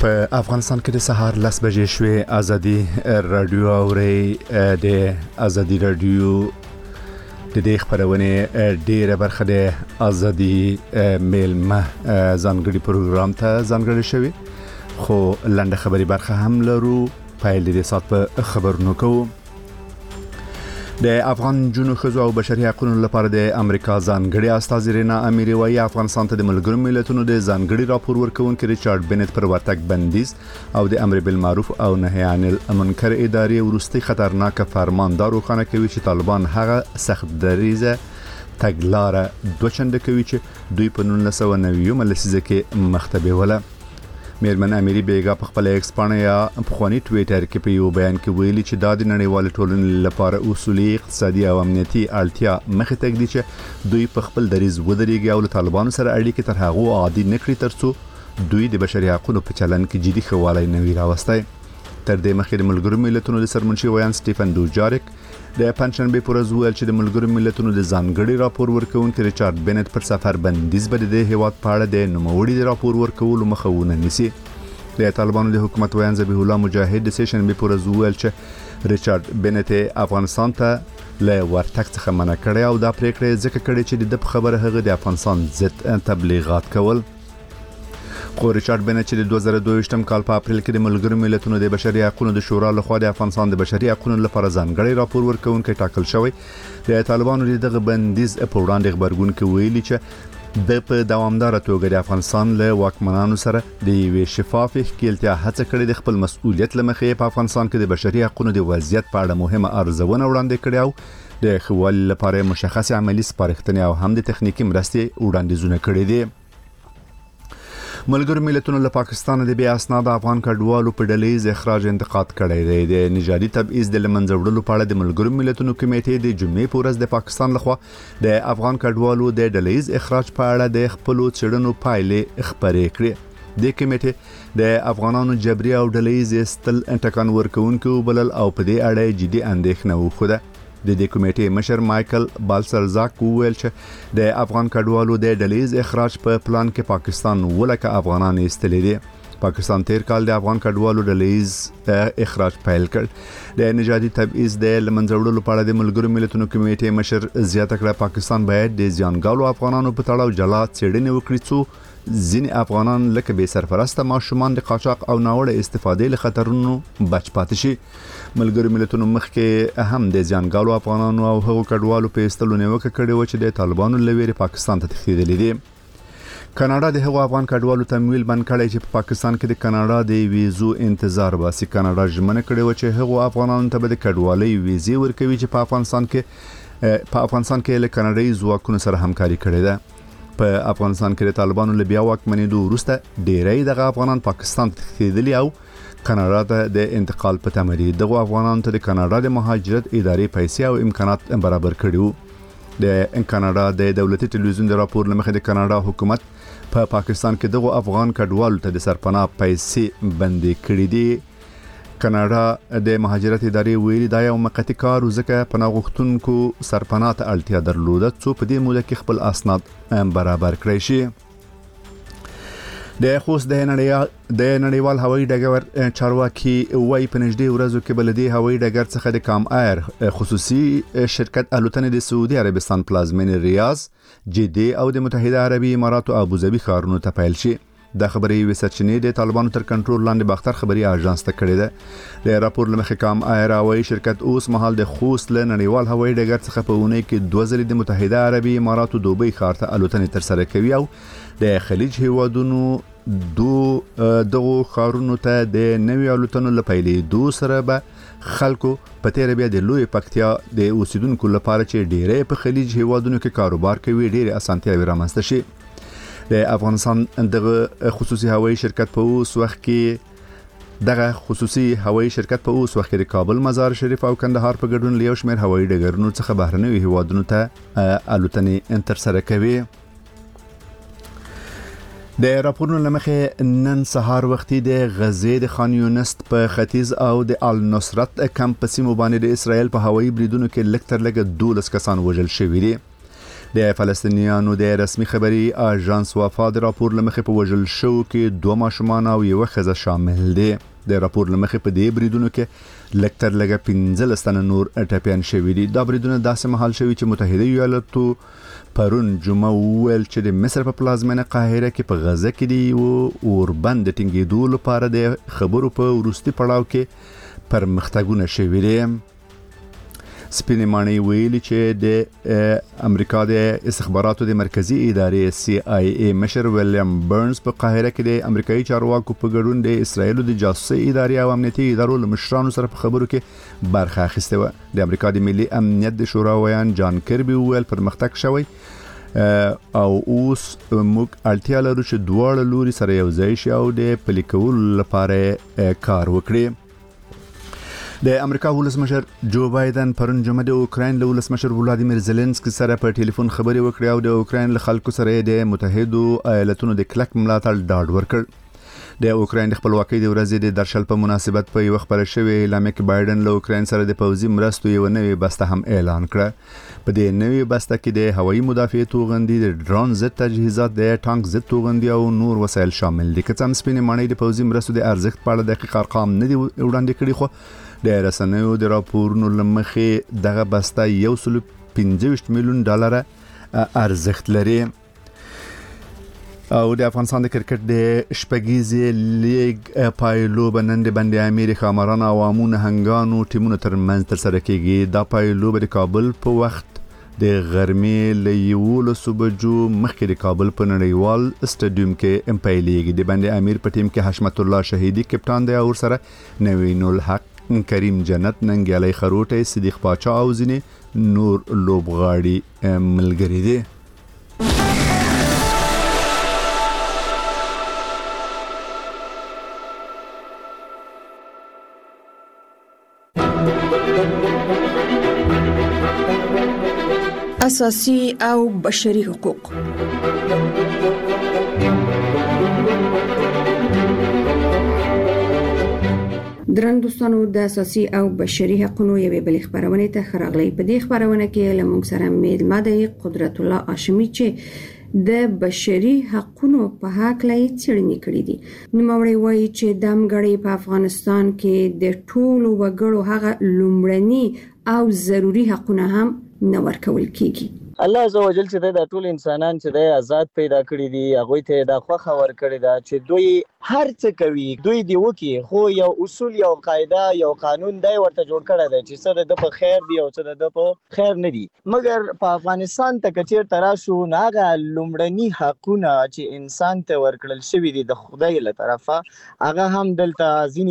په افغانستان کې د سهار 10 بجې شوې ازادي رادیو اوري د ازادي رادیو د دې خبرونه ډیره برخه د ازادي میلمه ځانګړي پروګرام ته ځانګړي شوی خو لنډه خبري برخه هم لرو پایل د سات په خبرونو کوو د افغان جنو خزو او بشري حقوقو لپاره د امریکا ځانګړي استاذ رینا اميري وايي افغانستان ته د ملګرو ملتونو د ځانګړي راپور ورکونکي ریچارډ بنت پر ورتګ بندیز او د امر بالمعروف او نهي عن المنکر ادارې ورستي خطرناک فرمان دارو خانه کوي چې طالبان هغه سخت دریزه تګلاره دوچنده کوي چې دوی په 1990 لسیزه کې مختبه ولا میرمن اميري بیگا په خپل ایکس باندې یا په خواني ټوئیټر کې په یو بیان کې ویلي چې د نړیوال ټولنې لپاره اصولي اقتصادي او امنیتي اړتیا مخه تک دي چې دوی په خپل دریز ودرېږي او طالبانو سره اړیکې تر هغه عادي نکړي ترڅو دوی د بشري حقوقو په چلن کې جدي خواله نه وي راوستي تر دې مخکې د ملګرو ملتونو د سرمنشي ویان سټيفن دوجارک د پنځشنبه پر ورځ ویل چې د ملګرو ملتونو د ځانګړي راپور ورکونکي ریچارډ بنت پر سفر بندیز بده د هیواد په اړه د نوموړي راپور ورکولو مخاونه نسی د طالبانو د حکومت ویان ذبیح الله مجاهد د سیشنبه پر ورځ ویل چې ریچارډ بنت افغانستان ته له ورتګ څخه منع کړی او دا پریکړه ځکه کړې چې د خبره هغه د افغانستان ضد تبلیغات کول خو ریچارډ بنت چې د 2022 کال په اپریل کې د ملګرو ملتونو د بشري حقوقو د شورا لخوا د افغانستان د بشري حقوقو لپاره ځانګړي راپور ورکونکي ټاکل شوی د طالبانو دغه بندیز په وړاندې خبرګون کې ویلي چې د په دوامدار توګه د افغانستان له واکمنانو سره د یوې شفاف ښکېلتیا هڅه کړې د خپل مسؤلیت لمخې په افغانستان کې د بشري حقوقو د وضعیت په اړه مهمه ارزونه وړاندې کړې او د خوال لپاره مشخص عملی سپارښتنې او هم د تخنیکی مرستې وړاندیزونه کړې دي ملګرو ملتونو له پاکستان د بیا اسناد افغان کډوالو په ډلېز اخراج انتقاد کړی دی د نژادي تبعیض د لمنځوړلو په اړه د ملګرو ملتونو کمیټې د جمعې په ورځ د پاکستان لخوا د افغان کډوالو د ډلېز اخراج په اړه د خپل څېړنو پایلې خبرې کړې د کمیټې د افغانانو جبري او ډلېز استل انټکان ورکوونکو بلل او په دې اړه جدي اندېښنه وخوده د دې کمیټې مشر مايكل بالسرزاک ویل چې د افغان کډوالو د ډلېز اخراج په پلان کې پاکستان ولکه افغانان استلې دي پاکستان تیر کال د افغان کډوالو ډلېز اخراج پیل کړ د نژادي تبعیض د لمنځوړلو په اړه د ملګرو ملتونو کمیټې مشر زیاته کړه پاکستان باید د ځانګړو افغانانو په تړاو جلا څېړنې وکړي څو ځینې افغانان لکه به سرپرسته ماشومان د قاچاق او ناوړه استفادې له خطرونو بچ پاتې شي ملګرو ملتونو مخکې هم د ځانګړو افغانانو او هغو کډوالو په استلو نیوکه کړې و چې د طالبانو لویری پاکستان ته تښتېدلې دي کاناډا د هغو افغان کډوالو تمویل بند کړی چې په پاکستان کې د کاناډا د ویزو انتظار باسي کاناډا ژمنه کړې و چې هغو افغانانو ته به د کډوالۍ ویزې ورکوي چې په افغانستان کې له کاناډایي ځواکونو سره همکاري کړې ده په افغانستان کې د طالبانو له بیا واکمنېدو وروسته ډېری دغه افغانان پاکستان ته تښتېدلي او کاناډا ته د انتقال په تمه دي دغه افغانانو ته د کاناډا د مهاجرت ادارې پیسې او امکانات برابر کړي وو د کاناډا د دولتي ټلویزیون د راپور لمخې د کاناډا حکومت په پاکستان کې دغه افغان کډوالو ته د سرپناه پیسې بندي کړې دي کاناډا د مهاجرت ادارې ویلي دا یو موقتی کار ځکه پناه غوښتونکو سرپناه ته اړتیا درلوده څو په دې موده کې خپل اسناد برابر کړی شي د خوست د نړیوال هوایي ډګر چارواکي وای په نږدې ورځو کې بلدي هوایي ډګر څخه د کام ایر خصوصي شرکت الوتنې د سعودي عربستان پلازمینې ریاض جدي او د متحده عربي امارات او ابوظبي ښارونو ته پیل شي د خبري وسچنې د طالبانو تر کنټرول لاندې باختر خبري اژانس ته کړې ده د راپور لمخې کام ایر هوایي شرکت اوس مهال د خوست له نړیوال هوایي ډګر څخه په اونۍ کې 2 ځلې د متحده عربي امارات او دوبۍ ښار ته الوتنې تر سره کوي او د خلیج هیوادونو دغه ښارونو ته د نوي الوتنو لپاره دو سره به خلکو په تیر بیا د لوی پکتیا د اوسیدونکو لپاره چې ډیره په خلیج هیوادونو کې کاروبار کوي ډیره اسانتیاوي رامنځته شي د افغانستان دغه خصوصي هوایي شرکت په اوس وخت کې د کابل مزار شریف او کندهار په ګډون لیو شمیر هوایي ډګرونو څخه بهرنیو هیوادونو ته الوتنې تر سره کوي د راپورونو لمخې نن سهار وختي د غزې د خان یونس په ختیځ او د النصرت کمپ په سیمو باندې د اسرائیل په هوایي بریدونو کې لکتر لګ 12 کسان وژل شوي دي د فلسطینیانو د رسمي خبري اژانس وفا د راپور لمخې په وژل شو کې 2 ماشومان او یو ښځه شامل دي. د راپور لمخې په دې بریدونو کې لکتر لګه 15 تنه نور ټپيان شوي دي. دا بریدونه داسې مهال شوي چې متحده ایالاتو پرون جمعه ویل چې د مصر په پلازمینه قاهره کې په غزه کې دی اوربند ټینګېدو لپاره د خبرو په وروستي پړاو کې پرمختګونه شوي دي. سپینې ماڼۍ ویلي چې د امریکا د استخباراتو د مرکزی ادارې CIA مشر ویلیام برنز په قاهره کې د امریکایي چارواکو په ګډون د اسرایل د جاسوسي ادارې او امنیتي ادارو له مشرانو سره په خبرو کې برخه اخیسته و. د امریکا د ملي امنیت د شورا ویان جان کربي ویل پرمختګ شوی او اوس موږ اړتیا لرو چې دواړه لوري سره یو ځای شي او د پلي کولو لپاره کار وکړي. د امریکا ولسمشر جو بایدن پرون جمعه د اوکراین له ولسمشر ولادیمیر زيلنسکي سره په ټلیفون خبرې وکړې او د اوکراین له خلکو سره د متحده ایالاتونو د کلک ملاتړ ډاډ ورکړ. د اوکراین د خپلواکۍ د ورځې د درشل په مناسبت په یو خبره شوې اعلامیه کې بایدن له اوکراین سره د پوځي مرستو یو نوې بسته هم اعلان کړه. په دې نوې بسته کې د هوایي مدافعې توغندي، د ډرون ضد تجهیزات، د ټانک ضد توغندي او نور وسایل شامل دي. که څه هم سپینې ماڼۍ د پوځي مرستو د ارزښت په اړه دقیق ارقام نه دي وړاندې کړي، خو د رسنیو د راپورونو لمخې دغه بسته $125 میلیون ارزښت لري. او د افغانستان د کرکټ د شپږیزې لیګ پایلوبه نن د بند امیر خامران او امون هنګانو ټیمونو ترمنځ ترسره کیږي. دا پایلوبه د کابل په وخت د غرمې له 11 بجو مخکې د کابل په نړیوال سټاډیوم کې پیلېږي. د بند امیر په ټیم کې حشمت الله شهیدی کپټان دی او سره نوین الحق، کریم جنت، ننګیالي خروټي، صدیق پاچا او ځینې نور لوبغاړي ملګري دي. اساسي او بشري حقوق. درن دوستانو، د اساسي او بشري حقوقو یوې بل خبرونه ته خراغلي. په دې خبرونه کې لمونږ سره میلمه دی قدرت الله هاشمي چې د بشري حقوقو په حق لای څېړنې کړې دي. نوموړی وایي چې د امګړې په افغانستان کې د ټولو وګړو هغه لومړني او ضروري حقوقونه هم نه ورکول کیږي. الله عزوجل چې د ټول انسانان چې د آزاد پیدا کړی دي هغه ته د خوخه ور کړی دا چې دوی هر څه کوي، دوی دی وکي، خو یو اصول، یو قاعده، یو قانون دی ورته جوړ کړی دی چې څه د په خیر دی او څه د په خیر نه دی. مګر په افغانستان ته کچیر تراشو ناغه لومړني حقونه چې انسان ته ورکړل شوی دي د خدای له طرفه، هغه هم دلته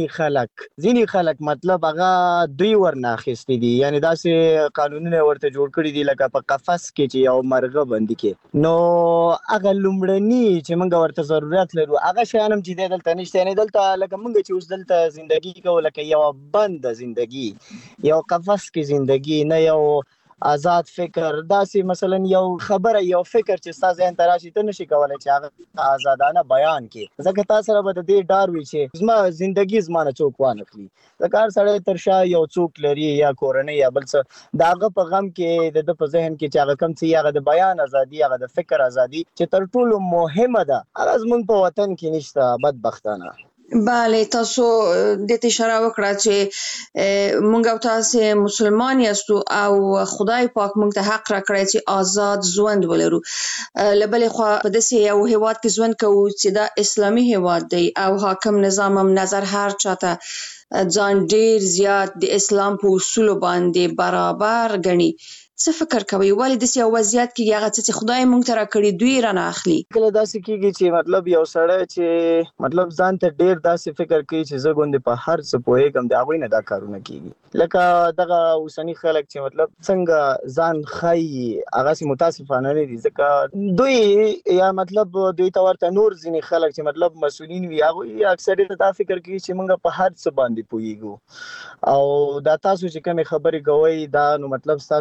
ځینی خلک مطلب هغه دوی ورناخستي دي. یعنی داسې قانونونه ورته جوړ کړی دي لکه په قفس کې چې یو مرغه باندې کې. نو هغه لومړني چې موږ ورته ضرورت لرو هغه شیان هم چې دلته نشته. نه دلته لکه موږ چې اوس دلته ژوندۍ کوو لکه یو بند ژوندۍ، یو قفس کې ژوندۍ، نه یو آزاد فکر. داسې مثلا یو خبره، یو فکر چې تاسو ذهن تراشي ته نشي کولای چې هغه آزادانه بیان کې، ځکه تاسو سره به د دې ډار وي چې زما ژوندۍ زمانه څوک وانه کړی. ځکه هر سړی تر شا یو څوک لري یا کورنۍ یا بل څه، داغه په غم کې د په ذهن کې چې هغه کم څه، هغه د بیان ازادي، هغه د فکر ازادي چې تر ټولو مهمه ده، هغه زموږ په وطن کې نشته بدبختانه. بله، تاسو د دې اشاره وکړه چې مونږ او تاسو مسلمان یاستو او خدای پاک مونږ ته حق راکړی چې آزاد ژوند ولرو. لبل خو په داسې یو هیواد کې ژوند کوو چې دا اسلامي هیواد دی او حاکم نظام هم نظر هر چاته ځان ډیر زیات د اسلام په اصول باندې برابر ګڼي. څه فکر کوي ولې د یو وضعیت کې هغه چې خدای مونږ ته راکړي دوی رانه اخلي؟ کله داسې کیږي چې مطلب یو سړی چې مطلب ځان ته ډیر داسې فکر کوي چې زه ګوندې په هر څه پوهېږم، د هغوی نه دا کارونه کیږي. لکه دغه اوسني خلک چې مطلب څنګه ځان ښایي هغسې متاسفانه نه دي، ځکه دوی یا مطلب دوی ته ورته نور ځینې خلک چې مطلب مسؤلین وي هغوی اکثریت دا فکر کوي چې موږ په هر څه باندې پوهېږو او دا تاسو چې کومې خبرې کوئ دا نو مطلب ستاسو په ناپوهۍ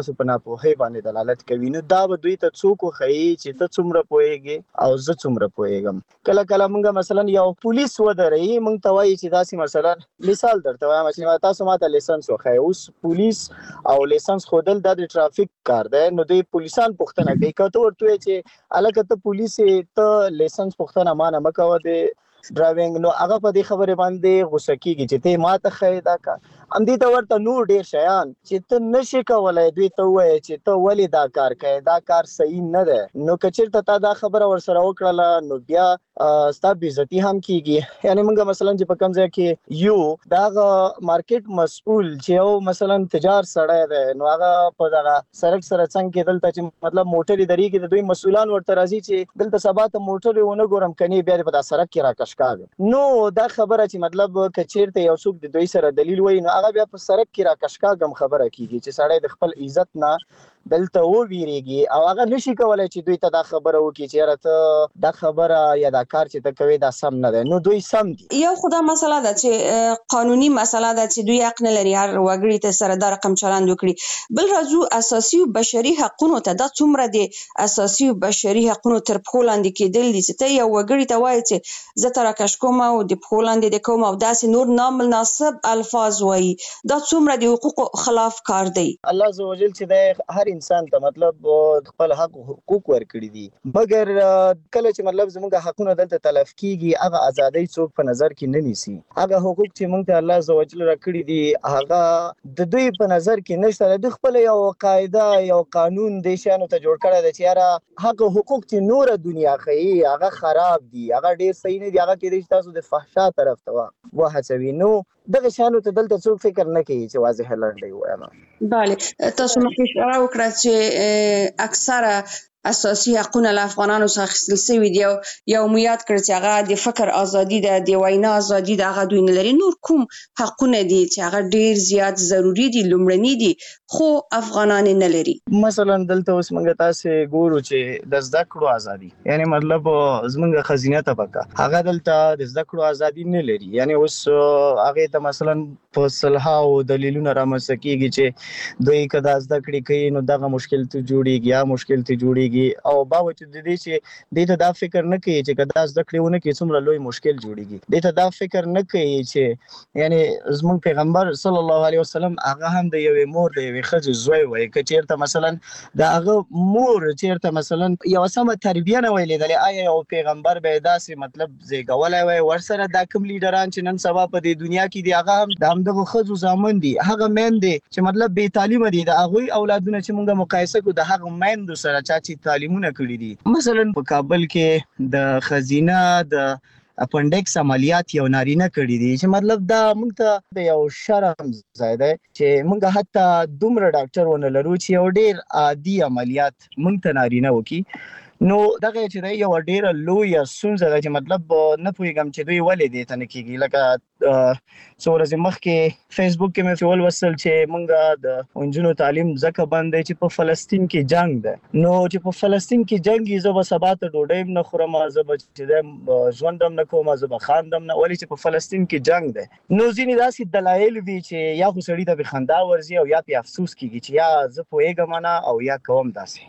ناپوهۍ باندې دلالت کوي. نو دا به دوی ته څوک وښیي چې ته څومره پوهېږې او زه څومره پوهېږم. کله کله موږ مثلا یو پولیس ودروي، موږ ته وایي چې داسې مثلا مثال درته وایم چې تاسو ماته لیسنس وښایئ. اوس پولیس او لیسنس ښودل دا د ټرافیک کار دی. نو دوی پولیسان پوښتنه کوي، که ته ورته وایې چې هلکه ته پولیس یې، ته لیسنس پوښتنه ما نه مه کوه د ډرایوینګ، نو هغه په دې خبرې باندې غوسه کېږي چې ته ما ته ښایې دا کار. همدې ته ورته نور ډېر شیان چې ته نشې کولی دوی ته ووایې چې ته ولې دا کار کوې، دا کار صحیح نه دی. نو که چېرته تا دا خبره ورسره وکړله نو بیا ستا بېعزتي هم کېږي. یعنې موږ مثلا چې په کوم ځای کې یو د هغه مارکیټ مسؤل چې یو مثلا تجار سړی دی، نو هغه په دغه سړک سره څنګ کې دلته چې مطلب موټرې درېږي، د دوی مسؤلان ورته راځي چې دلته سبا ته موټرې ونه ګورم کنې بیا دې په دا سړک کې راکش کاږم. نو دا خبره چې مطلب که چېرته یو څوک د دوی سره دلیل وایي نو هغه بیا په سړک کې راکش کاږم خبره کېږي چې سړی د خپل عزت نه دلته وویریږي او هغه نشي کولای چې دوی ته دا خبره وکړي چې یاره ته دا خبره یا دا کار چې ته کوې دا سم نه دی. نو دوی سم دي. یو خو دا مسله ده چې قانوني مسله ده چې دوی حق نه لري هر وګړي ته سره دا رقم چلند وکړي. بل راځو اساسي او بشري حقونو ته. دا څومره د اساسي او بشري حقونو تر پښو لاندې کېدل دي چې ته یو وګړي ته وایې چې زه ته راکش کوم او د پښو لاندې دې کوم او داسې نور نامناسب الفاظ وایي. دا څومره د حقوقو خلاف کار دی. الله عزوجل چې د هر انسان ته مطلب خپل حق حقوق ورکړي دي، مګر کله چې مطلب زموږ حقونه دلته تلف کیږي هغه ازادۍ څوک په نظر کې نه نیسي. هغه حقوق چې موږ ته الله عزوجل راکړي دي هغه د دوی په نظر کې نشته. د خپل یو قاعده یو قانون د شانو ته جوړ کړی دی چې یاره حق حقوق چې نور دنیا ښیي هغه خراب دي، هغه ډیر صحیح نه دي، هغه کېدای شي تاسو د فحشا طرف ته وهڅوي. نو دغه شانو ته دلته څوک فکر نه کوي چې واضح لنډۍ ووایم. بله، تاسو مخکې اشاره وکړه چې اکثره اساسي حقونه له افغانانو څخه اخیستل شوي دي او یو مو یاد کړ چې هغه د فکر ازادي ده، د وینا ازادي ده، هغه دوی نه لري. نور کوم حقونه دي چې هغه ډیر زیات ضروري دي، لومړني دي، خو افغانان نه لري؟ مثلا دلته اوس موږ تاسو ګورو چې د زده کړو ازادي، یعنی مطلب زموږ خزینه طبقه هغه دلته د زده کړو ازادي نه لري. یعنی اوس هغه ته مثلا په صلحاو دلیلونه رامنځته کیږي چې دوی کدا زده کړې کوي نو دغه مشکل ته جوړیږي یا مشکل ته جوړیږي، او باوجود د دې چې دوی ته دا فکر نه کوي چې کدا زده کړې ونه کوي څومره لوی مشکل جوړیږي. دوی ته دا فکر نه کوي چې یعنی زموږ پیغمبر صلی الله علیه وسلم هغه هم د یوې مور د یوې ښځې زوی وای، که چېرته مثلا د هغه مور چېرته مثلا یو سمه تربیه نه وای لیدلې، آیا یو پیغمبر به داسې مطلب زیږولی وای؟ ورسره دا کوم لیډران چې نن سبا په دې دنیا کې دي هغه هم د همدغه ښځو زامن دي، هغه میندې چې مطلب بې تعلیمه دي، د هغوی اولادونه چې موږ مقایسه کړو د هغه میندو سره چا چې تعلیمونه کړي دي. مثلا په کابل کې د خزینه د اپنډکس عملیات یو نارینه کړي دي چې مطلب دا موږ ته د یو شرم ځای دی چې موږ حتی دومره ډاکټر ونه لرو چې یو ډیر عادي عملیات موږ ته نارینه وکړي. نو دغه چې دی یو ډیره لویه ستونزه ده چې مطلب نه پوهېږم چې دوی ولې دې ته نه کېږي. لکه څو ورځې مخکې فیسبوک کې مې ولوستل چې موږ د نجونو تعلیم ځکه بند دی چې په فلسطین کې جنگ ده. نو چې په فلسطین کې جنگ وي زه به سبا ته ډوډۍ هم نه خورم، زه به چې ژوند هم نه کوم، زه به خاندم نه، ولې چې په فلسطین کې جنگ ده. نو ځینې داسې دلایل وي چې یا خو سړي ته به خندا ورځي او یا پې افسوس کېږي چې یا زه پوهېږم نه او یا کوم داسې.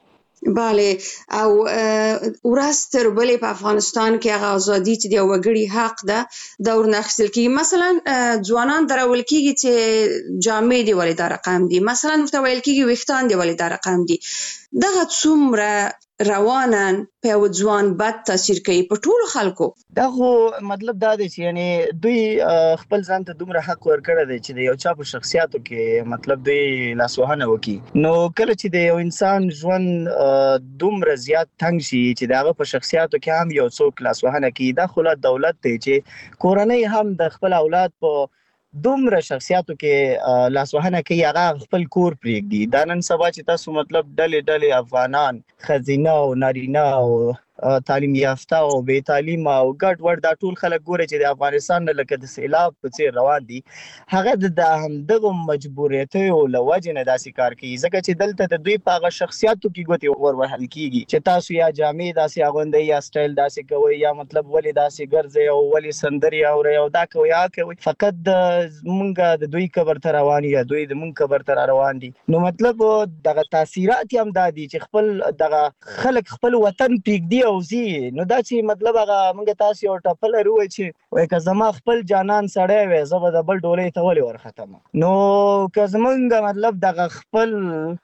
بله، او ورځ تر بلې په افغانستان کې هغه ازادي چې د یو وګړي حق ده دا ورنه اخیستل کېږي. مثلا ځوانان درول کېږي چې جامې دې ولې دا رقم دي، مثلا ورته ویل کېږي ویښتان دې ولې دا رقم دي. دغه څومره روانن په یو ځوان بد تاثیر کوي په ټولو خلکو. دا خو مطلب دا دی چې یعنی دوی خپل ځان ته دومره حق ورکړی دی چې د یو چا په شخصیاتو کې مطلب دوی لاسوهنه وکړي. نو کله چې د یو انسان ژوند دومره زیات تنګ شي چې د هغه په شخصیاتو کې هم یو څوک لاسوهنه کوي، دا خو دولت دی چې کورنۍ هم د خپل اولاد په دومره شخصیاتو کې لاسوهنه کوي، هغه خپل کور پرېږدي. دا نن سبا چې تاسو مطلب ډلې افغانان ښځینه او نارینه او تعلیم یافته او بې تعلیم او ګډ وډ دا ټول خلک ګوري چې د افغانستان نه لکه د سیلاب په څیر روان دي هغه د همدغه مجبوریتونو له وجې نه داسې کار کوي ځکه چې دلته د دوی په هغه شخصیاتو کې ګوتې ور وهل کیږي چې تاسو یا جامې داسې اغوندئ یا سټایل داسې کوئ یا مطلب ولې داسې ګرځئ او ولې سندرې اورئ او دا کوئ هغه کوئ فقط مونږ د دوی قبر ته روان یا دوی د مونږ قبر ته روان دي نو مطلب دغه تاثیرات هم دا دي چې خپل دغه خلک خپل وطن پرېږدي او ځي نو دا چې مطلب هغه مونږ تاسو یو ټپل وایي چې وایي که زما خپل جانان سړی وی زه به د بل ډولۍ ته ولې ورختم نو که زمونږ مطلب دغه خپل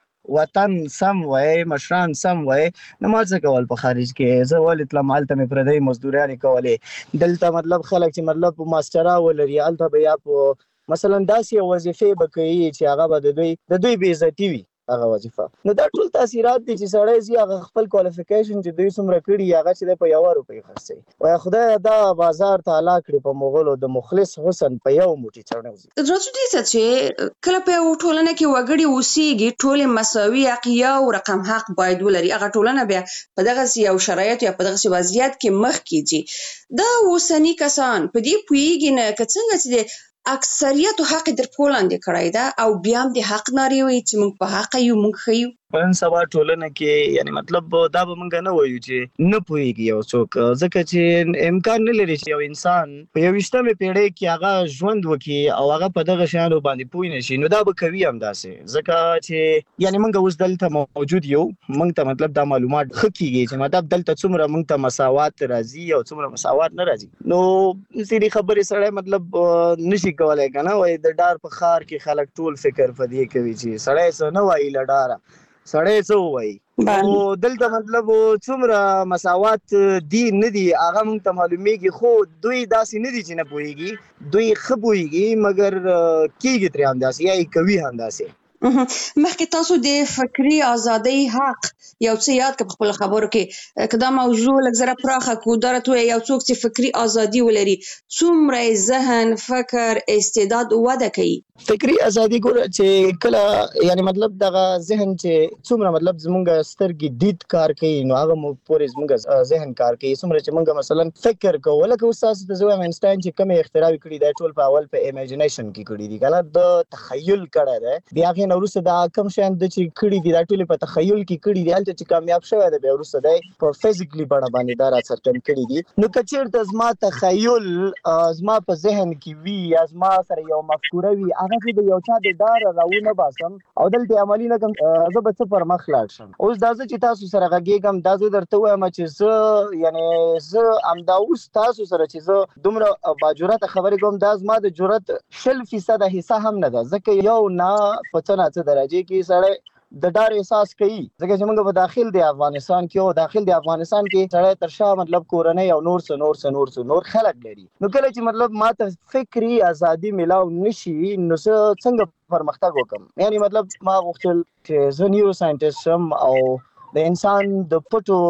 وطن سم وای مشران سم وای نو ما څه کول په خارج کې زه ولې تلم هلته مې پردۍ مزدوريانې کولې دلته مطلب خلک چې مطلب ماسترا ولري هلته به یا په مثلا داسې وظیفې به کوي چې هغه به د دوی بې عزتي وي هغه وظیفه نو دا ټول تاثیرات دي چې سړی زی هغه خپل کوالیفیکیشن چې دوی څومره کړي هغه چې په 1 روپۍ خرڅي وای خدای دا بازار ته علا کړی په مغولو د مخلص حسن په یو موټي چړنوزي راځو دې ته چې کله په ټولنه کې وګړي اوسېږي ټول مساوي حق او رقم حق باید ولري هغه ټولنه بیا په دغه یو شرایط یا په دغه وضعیت کې مخ کیږي دا اوسنی کسان په دې پویږي نه کڅنګ چې اکثریت حق در پولاندې کړای دا او بیا هم د حق ناری وي چې موږ په حق یو موږ خیو پرن سبا ټولنه کې یعنی مطلب دا به مونږ نه وایو چې نه پوهیږي یو څوک ځکه چې امکان نه لري چې یو انسان په 21مه پیړۍ کې هغه ژوند وکړي او هغه په دغه شیانو باندې پوه نشي نو دا به کوي هم داسې ځکه چې یعنی مونږ اوس دلته موجود یو مونږ ته مطلب دا معلومات خکېږي چې مطلب دلته څومره مونږ ته مساوات راځي او څومره مساوات نه راځي نو سړي خبرې سره مطلب نشي کولای کنه وای د ډار په خار کې خلک ټول فکر پدې کوي چې سړی څه نه وایي لډاره سړی څه وایي او دلته مطلب څومره مساوات دي نه دي هغه موږ ته معلومیږي خو دوی داسې نه دي چې نه پوهیږي دوی ښه پوهیږي مګر کیږي ترې همداسې یا یې کوي همداسې مخکې تاسو د فکری ازادۍ حق یو څه یاد کړ په خپل خبرو کې کدا موضوع لږ زره پراخه کو درته یو څوک چې فکری ازادي ولري څومره ذهن فکر استعداد وده کوي فکری ازادي ګور چې کله یعنی مطلب دغه ذهن چې څومره مطلب زمونږ سترګې دید کار کوي نو هغه مو پورې زمونږ ذهن کار کوي څومره چې مونږ مثلا فکر کوو لکه استاد د زویم اینشتاین چې کوم اختراع کړی دی ټول په اول په ایمیجینیشن کې کړی دی کنه د تخیل کړه دی بیا نو وروسته دا کم شان د چې کړي دي دا ټول په تخیل کې کړي دي هلته چې کامیاب شوی دی بیا وروسته دی په فزیکلی بڼه باندې دا راڅرګند کړي دي نو که چېرته زما تخیل زما په ذهن کې وي یا زما سره یو مفکوره وي هغه چې د یو چا د ډاره راونه باسم او دلته عملي نه کوم زه به څه پر مخ لاړ شم اوس دا چې تاسو سره غږېږم دا زه درته وایم چې زه یعنی زه همدا اوس تاسو سره چې زه دومره باجرته خبرې کوم دا زما د جرأت 0% حصہ هم نه ده ځکه یو نه په څه درجه کې سړی د ډار احساس کوي ځکه چې موږ په داخل د افغانستان کې او داخل د افغانستان کې سړی تر شا مطلب کورنۍ او نور خلک لري نو کله چې مطلب ماته فکری ازادي ملاو نشي نو څنګه پرمختګ وکم یعنی مطلب ما غوښتل چې زه نیورو ساينټیست شم او د انسان د پټو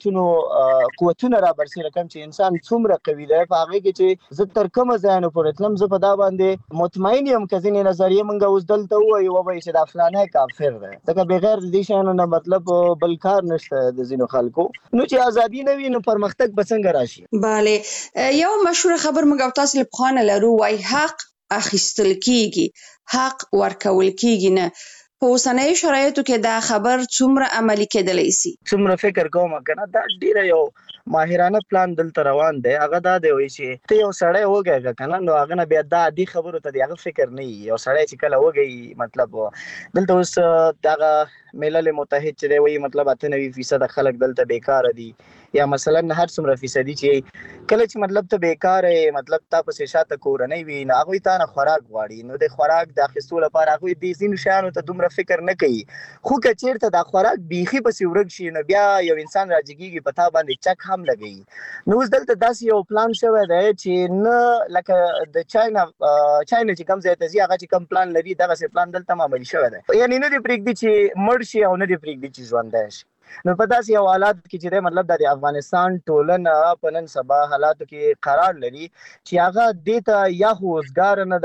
قوتونه را برسېره کوم چې انسان څومره قوي دی په هغه کې چې زه تر کومه ځای نه پورې تلم زه په دا باندې مطمئن یم که ځینې نظریې موږ اوس دلته ووایو وبایي چې دا فلانی کافر دی ځکه بغیر د دې شیانو نه مطلب بل کار نشته د ځینو خلکو نو چې ازادي نه وي نو پرمختګ به څنګه راشي بله یو مشهور خبر موږ تاسو له پخوانه لرو وای حق اخیستل کیږي حق ورکول کیږي نه په اوسنۍ شرایطو کې دا خبر څومره عملي کېدلی شي څومره فکر کوم کنه دا ډیره یو ماهرانه پلان دلته روان دی هغه دا دی چې ته یو سړی وګورې کنه نو هغه نه بیا دا عادي خبرو ته دی هغه فکر نه یو سړی چې کله وګوري مطلب دلته اوس دغه ملل متحد چې دی وایي مطلب 98% خلک دلته بیکاره دي یا مثلا هر څومره فیصدي چې کله چې مطلب ته بیکاره مطلب تا په شاته کورنۍ وي نه هغه تا نه خوراک غواړي نو د خوراک د اخیستلو لپاره هغه د ځینو شیانو ته دومره فکر نه کوي خو که چیرته د خوراک بیخي پسې ورک شي نو بیا یو انسان راځيږي په تا باندې چک هم لګي نو اوس دلته داسې یو پلان شوی دی چې نه لکه د چاینا چې کوم ځای ته ځي هغه چې کوم پلان لري دغه پلان دلته عملي شوی دی یعنی نه دی پرېږدي چې مړ شي او نه دی پرېږدي چې ژوندی شي نو په داسې یو حالات کې چې مطلب د افغانستان ټولنه په نن سبا حالاتو کې قرار لري چې هغه دې ته یا خو اوسګار نه ده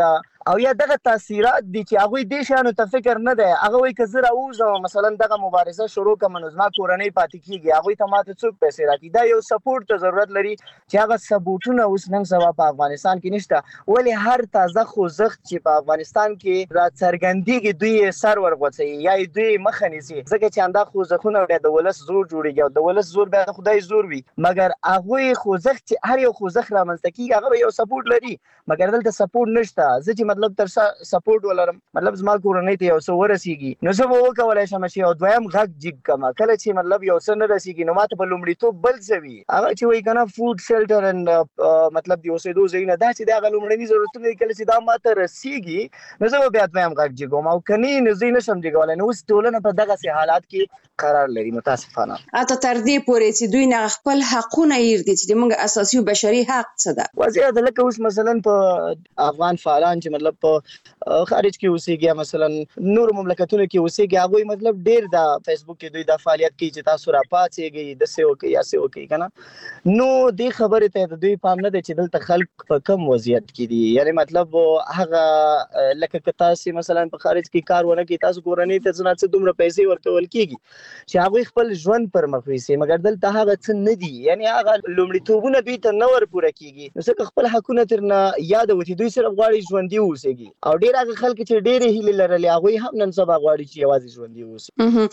او یا دغه تاثیرات دي چې هغه د شانو ته فکر نه دی. هغه وایي که زه راوځم مثلا دغه مبارزه شروع کوم نو زما کورنۍ پاتې کیږي، هغه ته ماته څوک پیسې راکړي. دا یو سپورټ ته ضرورت لري چې هغه سپورټونه اوس نن سبا په افغانستان کې نشته. ولې هر تازه خوځښت چې په افغانستان کې را څرګندېږي دوی سر ورغوڅوي یا دوی مخه نیسي، ځکه چې همدا خوځښتونه بیا د ولس زور جوړېږي او د ولس زور بیا د خدای زور وي. مګر هغوی خوځښت چې هر یو خوځښت رامنځته کېږي هغه یو سپورټ لري، مګر دلته سپورټ نشته. زه چې مطلب تر سپورټ ولرم مطلب زما کورنۍ ته یو څه ورسیږي نو زه به وکولی شم چې یو دویم غږ جګ کړم. کله چې مطلب یو څه نه رسیږي نو ماته په لومړیتوب بل څه وي، هغه چې وایي که نه فوډ شیلټر اینډ مطلب د اوسېدو ځایونه، دا چې د هغه لومړني ضرورتونه دي. کله چې دا ماته رسیږي نو زه به بیا دویم غږ جګوم، او که نه نو زه یې نشم جګولی. نو اوس ټولنه په دغسې حالات کې قرار لري متاسفانه. حتی تر دې پورې چې دوی نه خپل حقونه هېر دي چې زموږ اساسي او بشري حق څه ده. واضح ده لکه اوس مثلا په افغان فعالان چې مطلب په خارج کې اوسېږي مثلا نور مملکتونو کې اوسېږي، هغوی مطلب ډېر د فیسبوک کې دوی دا فعالیت کوي چې تاسو راپاڅېږئ داسې وکړئ یا څه وکړئ که نه. نو دې خبرې ته د دوی پام نه دی چې دلته خلک په کم وضعیت کې دي. یعنې مطلب هغه لکه که تاسې مثلا په خارج کې کار ونه کړئ، تاسو کورنۍ ته څه نه څه دومره پیسې ورکول کېږي چې هغوی خپل ژوند پر مخ ویسي، مګر دلته هغه څه نه دي. یعنې هغه لومړیتوبونه دوی ته نه ورپوره کېږي. نو ځکه خپل حقونه ترنه یاد وتي، دوی صرف غواړي ژوندي اوسېږي. او ډېر هغه خلک چې ډېرې هیلې لرلې هغوی هم نن سبا غواړي چې یوازې ژوندي اوسي.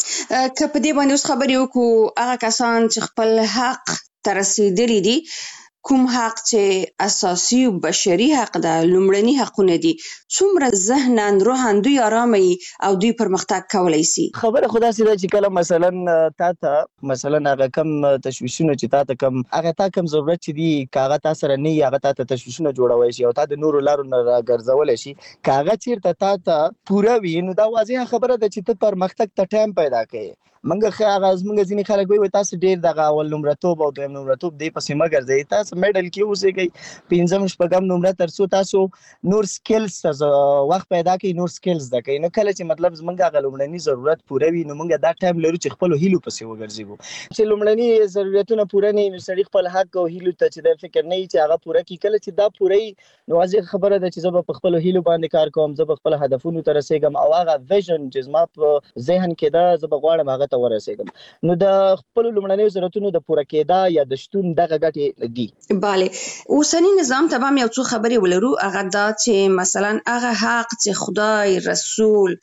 که په دې باندې اوس خبرې وکړو، هغه کسان چې خپل حق ته رسېدلي دي، کوم حق چې اساسي او بشري حق ده، لومړني حقونه دي، څومره ذهناً روحاً دوی آرامه وي او دوی پرمختګ کولی شي؟ خبره خو داسې ده چې کله مثلا تا ته مثلا هغه کم تشویشونه چې تا ته کم هغه تا کم ضرورت چې دي که هغه تا سره نه وي، هغه تا ته تشویشونه جوړولی شي او تا د نورو لارو نه راګرځولی شي. که هغه چېرته تا ته پوره وي نو دا واضحه خبره ده چې ته پرمختګ ته ټایم پیدا کوې. هغه زموږ ځینې خلک وایي تاسو ډېر دغه اول نمرتوب او دویم نمرتوب دې پسې مه ګرځئ، تاسو میډل کې اوسېږئ، پنځم شپږم نمره تر څو تاسو نور سکلز ته وخت پیدا کړئ، نور سکلز زده کړئ. نو کله چې مطلب زموږ هغه لومړني ضرورت پوره وي نو موږ دا ټایم لرو چې خپلو هیلو پسې وګرځېږو. چې لومړني ضرورتونه پوره نه وي نو سړي خپل حق او هیلو ته چې د فکر نه وي چې هغه پوره کړي. کله چې دا پوره وي نو واضح خبره ده چې زه به په خپلو هیلو باندې کار کوم، زه به خپل هدفونو ته رسېږم او هغه ویژن چې زما په ذهن کې ده زه به غواړم هغه ته ورسېږم. نو د خپل لومړنیو ضرورتونو د پوره کېدا یا د شتون دغه ګټې دي. بله، اوسنی نظام ته هم یو څو خبرې ولرو. هغه دا چې مثلا هغه حق چې خدای رسول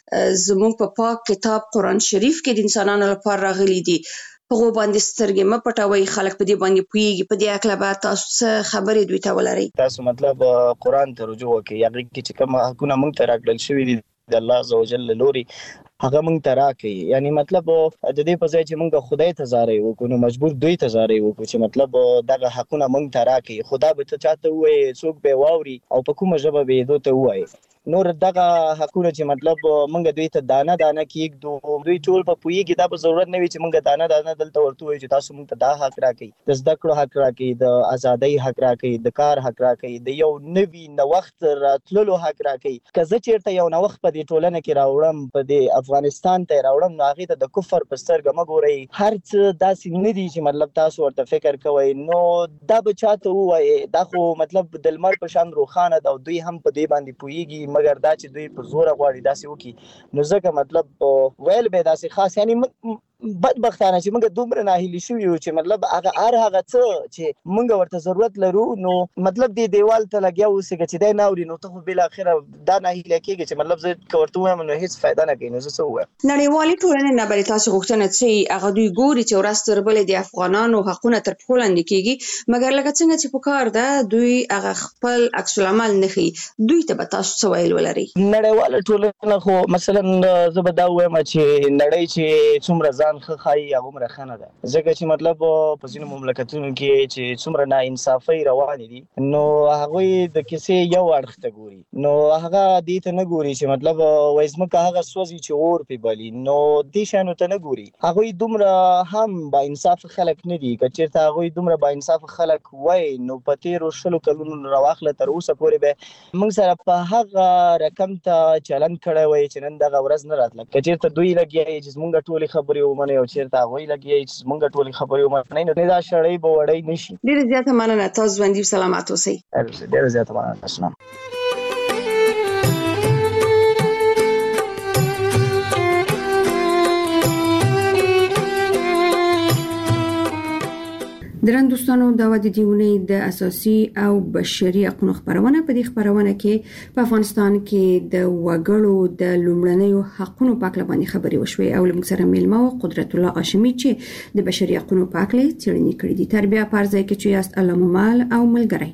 زموږ په پاک کتاب قرآن شریف کې د انسانانو لپاره راغلي دي، هغو باندې سترګې مه پټوئ. خلک په دې باندې پوهېږي. په دې هکله به تاسو څه خبرې دوی ته ولرئ؟ تاسو مطلب قرآن ته رجوع وکړئ. هغې کې چې کوم حقونه موږ ته راکړل شوي دي د الله عزوجل له لورې هغه موږ ته راکړي. یعنی مطلب د دې په ځای چې موږ خدای ته زارۍ وکړو نو مجبور دوی ته زارۍ وکړو چې مطلب دغه حقونه موږ ته راکړي. خدا به ته چاته ووایي، څوک به یې واوري او په کومه ژبه به یې دو ته ووایي. نور دغه حقونه چې مطلب موږ دوی ته دانه دانه کېږدو، دوی ټول په پوهېږي. دا به ضرورت نه وي چې موږ دانه دانه دلته ورته ووایو چې تاسو موږ ته دا حق راکړئ، د زده کړو حق راکړئ، د ازادۍ حق راکړئ، د کار حق راکړئ، د یو نوي نوښت راتللو حق راکړئ. که زه چېرته یو نوښت په دې ټولنه کې راوړم، په دې افغانستان ته راوړم، نو هغې ته د کفر په سترګه مه ګورئ. هر څه داسې نه دي چې مطلب تاسو ورته فکر کوئ. نو دا به چاته ووایي، دا خو مطلب د لمر په شان روښانه ده او دوی هم په دې باندې پوهېږي. مګر دا چې دوی په زوره غواړي داسې وکړي نو ځکه مطلب ویل به داسې خاص یعنی بدبختانه چې موږ دومره ناهیلي شوي یو چې مطلب هغه هغه څه چې موږ ورته ضرورت لرو نو مطلب دې دیوال ته لګیا اوسېږه چې دی نه اوري، نو ته خو بالاخره دا ناهیله کېږي چې مطلب زه که ورته ووایم نو هېڅ فایده نه کوي. نو زه څه ووایم؟ نړیوالې ټولنې نه بلې تاسو غوښتنه څه هغه دوی ګوري چې ورځ تر بلې د افغانانو حقونه تر پښو لاندې کېږي، مګر لکه څنګه چې په کار ده دوی هغه خپل عکس العمل نه ښیي. دوی ته به تاسو څه ویل ولرئ؟ نړیواله ټولنه خو مثلا زه به دا ووایم چې نړۍ چې څومره ځان ښه ښایي هغومره ښه نه ده، ځکه چې مطلب په ځینو مملکتونو کې چې څومره ناانصافۍ روانې دي نو هغوی د کیسې یو اړخ ته ګوري، نو هغه دې ته نه ګوري چې مطلب وایي ځمکه هغه سوځي چې اور پرې بلي، نو دې شیانو ته نه ګوري. هغوی دومره هم با انصافه خلک نه دي. که چېرته هغوی دومره با انصافه خلک وای نو په تېرو 20 کلونو راواخله تر اوسه پورې به موږ سره په هغه رقم ته چلند کړی وای چې نن دغه ورځ نه راتله. که چېرته دوی لګیا چې زموږ ټولې خبرې ومنئ او چېرته هغوی لګیا چې زموږ ټولې خبرې ومنئ نو دا شړۍ به وړۍ نه شي. ډېره زیاته مننه. تاسو ژوندي سلامت اوسئ. ډېره زیاته مننه. درنو دوستانو دا د دې ونې د اساسي او بشري حقوقو خبرونه په دې خبرونه کې په افغانستان کې د وګړو د لومړنیو حقوقو په اړه باندې خبرې وشوي او موږ سره میلمه قدرت الله هاشمي چې د بشري حقوقو په اړه څېړنې کړې دي. تربیه پارځای کې چې یاست الله ممال او ملګری.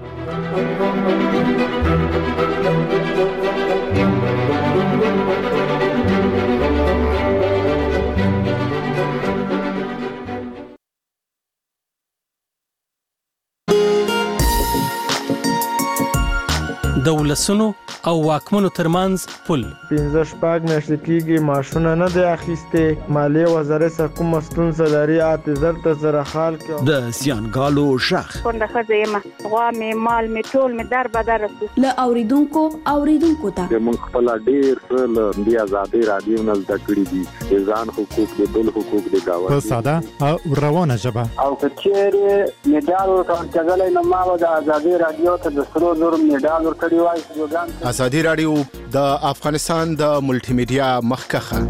د ولسونو او واکمنو ترمنځ پل 15 میاشتې کېږي ماشونه نه دی اخیسته. مالیه وزارت څخه کوم ستونزه لري اعتذار ته زره خال کې د سیانګالو شخ څنګه خځه یم غوا می مال می ټول می در بدر ل اوریدونکو ته موږ خپل ډیر ل دی آزادي رادیو نه زده کړی دي ځان حقوق د بل حقوق د گاوه په ساده او روانه ژبه او کچېره میډال ورکړل نه ما د آزادي رادیو ته د سرو زر میډال ورکړی وای. ازادي رادیو د افغانستان د ملټي میډیا مخکخه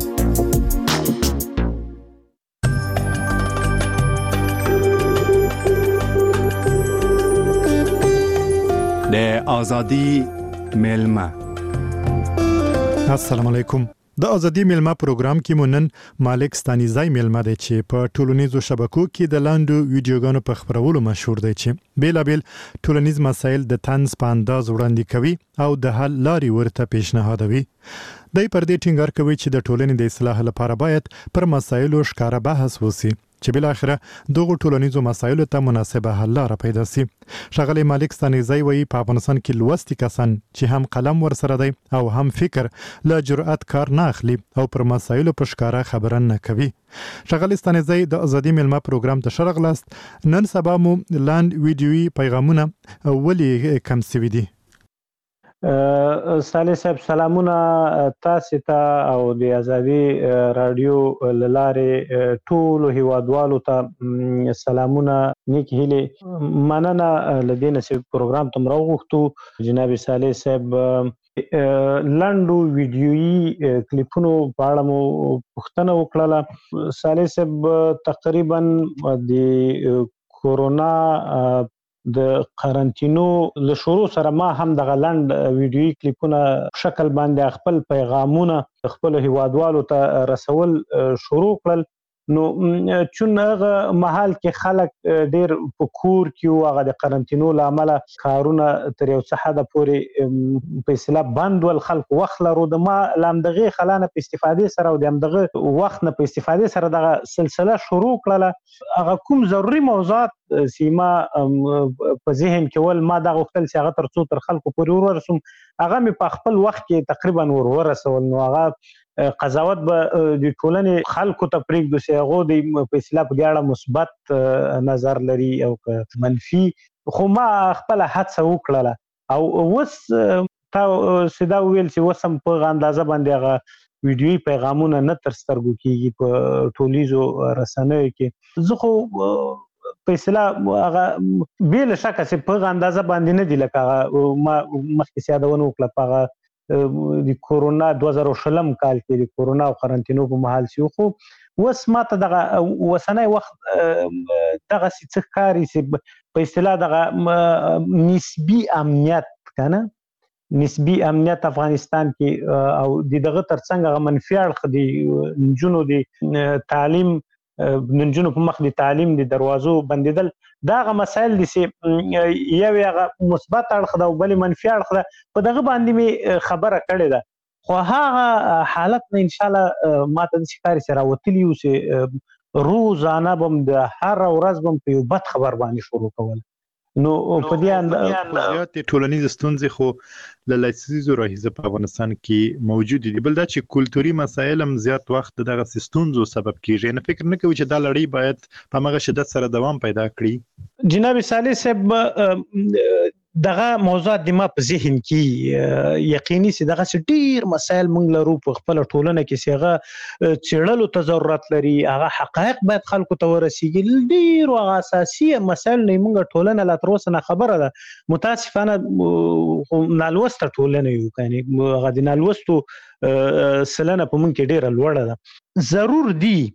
د ازادي میلمه. السلام علیکم. د ازادي میلمه پروګرام کې مونن مالک ستانیزای میلمه دی چې په ټولنیزو شبکو کې د لاندو ویډیوګانو په خبرولو مشهور دی چې بیلابل ټولنیز مسایل د طنز په انداز وړاندې کوي او د حل لارې ورته پیشنهادوي. دای پر دې ټینګار کوي چې د ټولنې د اصلاح لپاره باید پر مسایلو ښکاره بحث وشي چې بل اخره دغه ټولنیزو مسایلو ته مناسبه حل لاره پیدا شي. شغله مالک ستانیزای وایي په افغانستان کې لوستي کسان چې هم قلم ورسره دی او هم فکر له جرأت کار نه اخلي او پر مسایلو په ښکاره خبره نه کوي. شغله ستانیزای د ازادي میلمه پروګرام ته شرغلاست. نن سبا مو لاند ویډیوي پیغامونه ولې کم سوي دي. صالح صاحب سلامونه تاسو ته او د ازادي رادیو لاره ټول هیوادوالو ته سلامونه نیک هیله مننه لدینه چې پروګرام تم راغوښتو. جناب صالح صاحب لاندو ویډیوي کلیپونو په اړه مو پوښتنه وکړه. صالح صاحب تقریبا د کورونا د قرنټینو له شروع سره ما هم د غلند ویډیوي کلیپونه شکل باندې خپل پیغامونه خپل هیوادوالو ته رسول شروع کړل. نو چون هغه محل کې خلک ډیر په کور کې هغه د قرنټینو لامل کارونه تر یو څه حد پورې په اصطلاح بند ول. خلک وخت لرو د ما لامدغه خلانه په استفاده سره او دغه وخت نه په استفاده سره دغه سلسله شروع کړله. هغه کوم ضروري موضوعات سیما په ذهن کې ول ما دا غوښتل چې هغه تر خلکو پورې ورسوم هغه مې په خپل وخت کې تقریبا ورسول. نو هغه قضاوت به د ټولنې خلکو ته پرېږدو چې هغه د په اصطلاح په اړه مثبت نظر لري او منفي. خو ما خپل هڅه وکړه او اوس تا سیدا ویل چې وسم په اندازه باندې هغه ویډیوي پیغامونه نه تر سترګو کېږي په ټولیزو رسنیو کې. زه خو په اصطلاح هغه بیل شکه چې په اندازه باندې نه دی لکه ما مخکې یادونه وکړه په د کورونا 2020 کال کې د کورونا او قرنټینو په محل شو. خو وس ماته دغه وسنۍ وخت دغه څه کاری چې په اصطلاح دغه نسبی امنیت کنه نسبی امنیت افغانستان کې او دغه ترڅنګ منفي اړخ دی جنو دی تعلیم ننجونو په مخ د تعلیم د دروازو بندیدل داغه مسایل دي چې یو هغه مثبت اړخ دا او بل منفي اړخ دا په دغه باندې می خبره کړې ده. خو هغه حالت نه ان شاء الله ماته د شکاري سره وتلی او چې روزانه بم د هر ورځ بم په یو بد خبر باندې شروع کول. نو په دې زیات ټولنیز ستونزې خو له لسیزو راهیسې په افغانستان کې موجود دي. بل دا چې کلتوري مسایل هم زیات وخت دغه ستونزو سبب کیږي. نه فکر نه کوي چې دا لړۍ باید په هغه شدت سره دوام پیدا کړي. جناب صالح صاحب دغه موضوعات د ما په ذهن کې یقیني سي دغه ډیر مسایل موږ لرو په خپل ټولنه کې سیغه چړلو ته ضرورت لري. هغه حقایق باید خلکو ته ورسیږي. ډیر هغه اساسي مسایل نه موږ ټولنه لا تر اوسه نه خبره ده. متاسفانه نالوسته ټولنه یو کني هغه د نالوستو سلنه په موږ کې ډیره لوړه ده. ضرور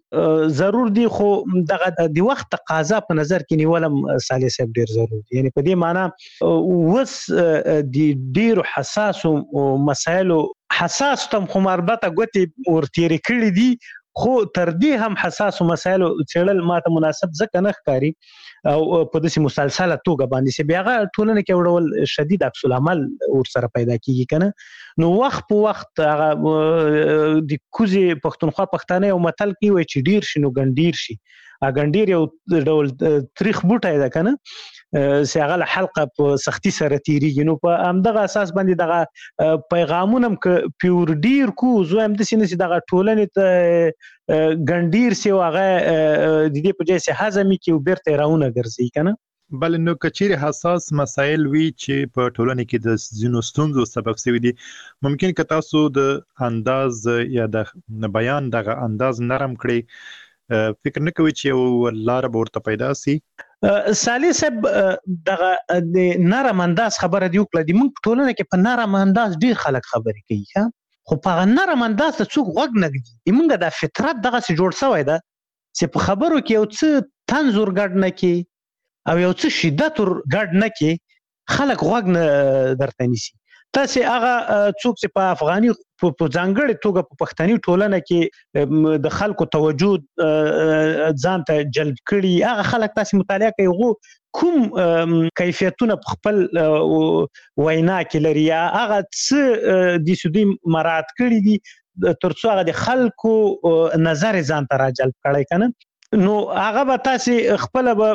دي خو دغه د وخت تقاضا په نظر کې نیولم صالح صاحب ډیر ضروري دي. یعنی په دې معنی وس د ډیر حساس مسایلو حساس تم خو مربطه غوتی ورتيري کړی دي، خو تر دې هم حساس مسایلو چړل ماته مناسب ځکه نه ښکاری او په داسې مسلسله توګه باندې چې بیا ټولنه کې وړول شدید عکس العمل ور سره پیدا کیږي کنه. نو وخت په وخت هغه د کوزي پښتونخوا پښتانه یو متل کې وای چې ډیر شنو ګنډیر شي. ګنډیر یو ډول تاریخ بوټای ده کنه چې هغه حلقه په سختي سره تیریږي. نو په همدغه اساس باندې دغه پیغامونه ک پیور ډیر کو زو هم د سینې دغه ټولنې ته ګنډیر سی واغه د دې په ځای هضمي کې وبرته راونه ګرځي کنه. بل نو کچیر حساس مسایل وی چې په ټولنه کې د زینو ستونزو سبب شوی دي، ممکن که تاسو د انداز یا د بیان دغه انداز نرم کړئ، فکر نه کوي چې یو لار به ورته پیدا سي؟ صالح صاحب دغه د نرم انداز خبره دی وکړه. د موږ ټولنه کې په نرم انداز ډیر خلک خبرې کوي، خو په نرم انداز ته څوک غوږ نه ږدي. موږ د فطرت دغه څه جوړ شوی ده چې په خبرو کې یو څه طنز ورګډ نه کی او یو څه شدت ورګډ نه کی، خلک غوږ نه درته نیسي. تاسو هغه څوک چې په افغاني په ځانګړي توګه په پښتني ټولنه کې د خلکو توجه ځان ته جلب کړي، هغه خلک تاسو مطالعه کوي کوم کیفیتونه په خپل وینا کې لري، هغه څه د سودی مراد کړي دي ترڅو هغه د خلکو نظر ځان ته راجلب کړي کنه. نو هغه به تاسو خپل به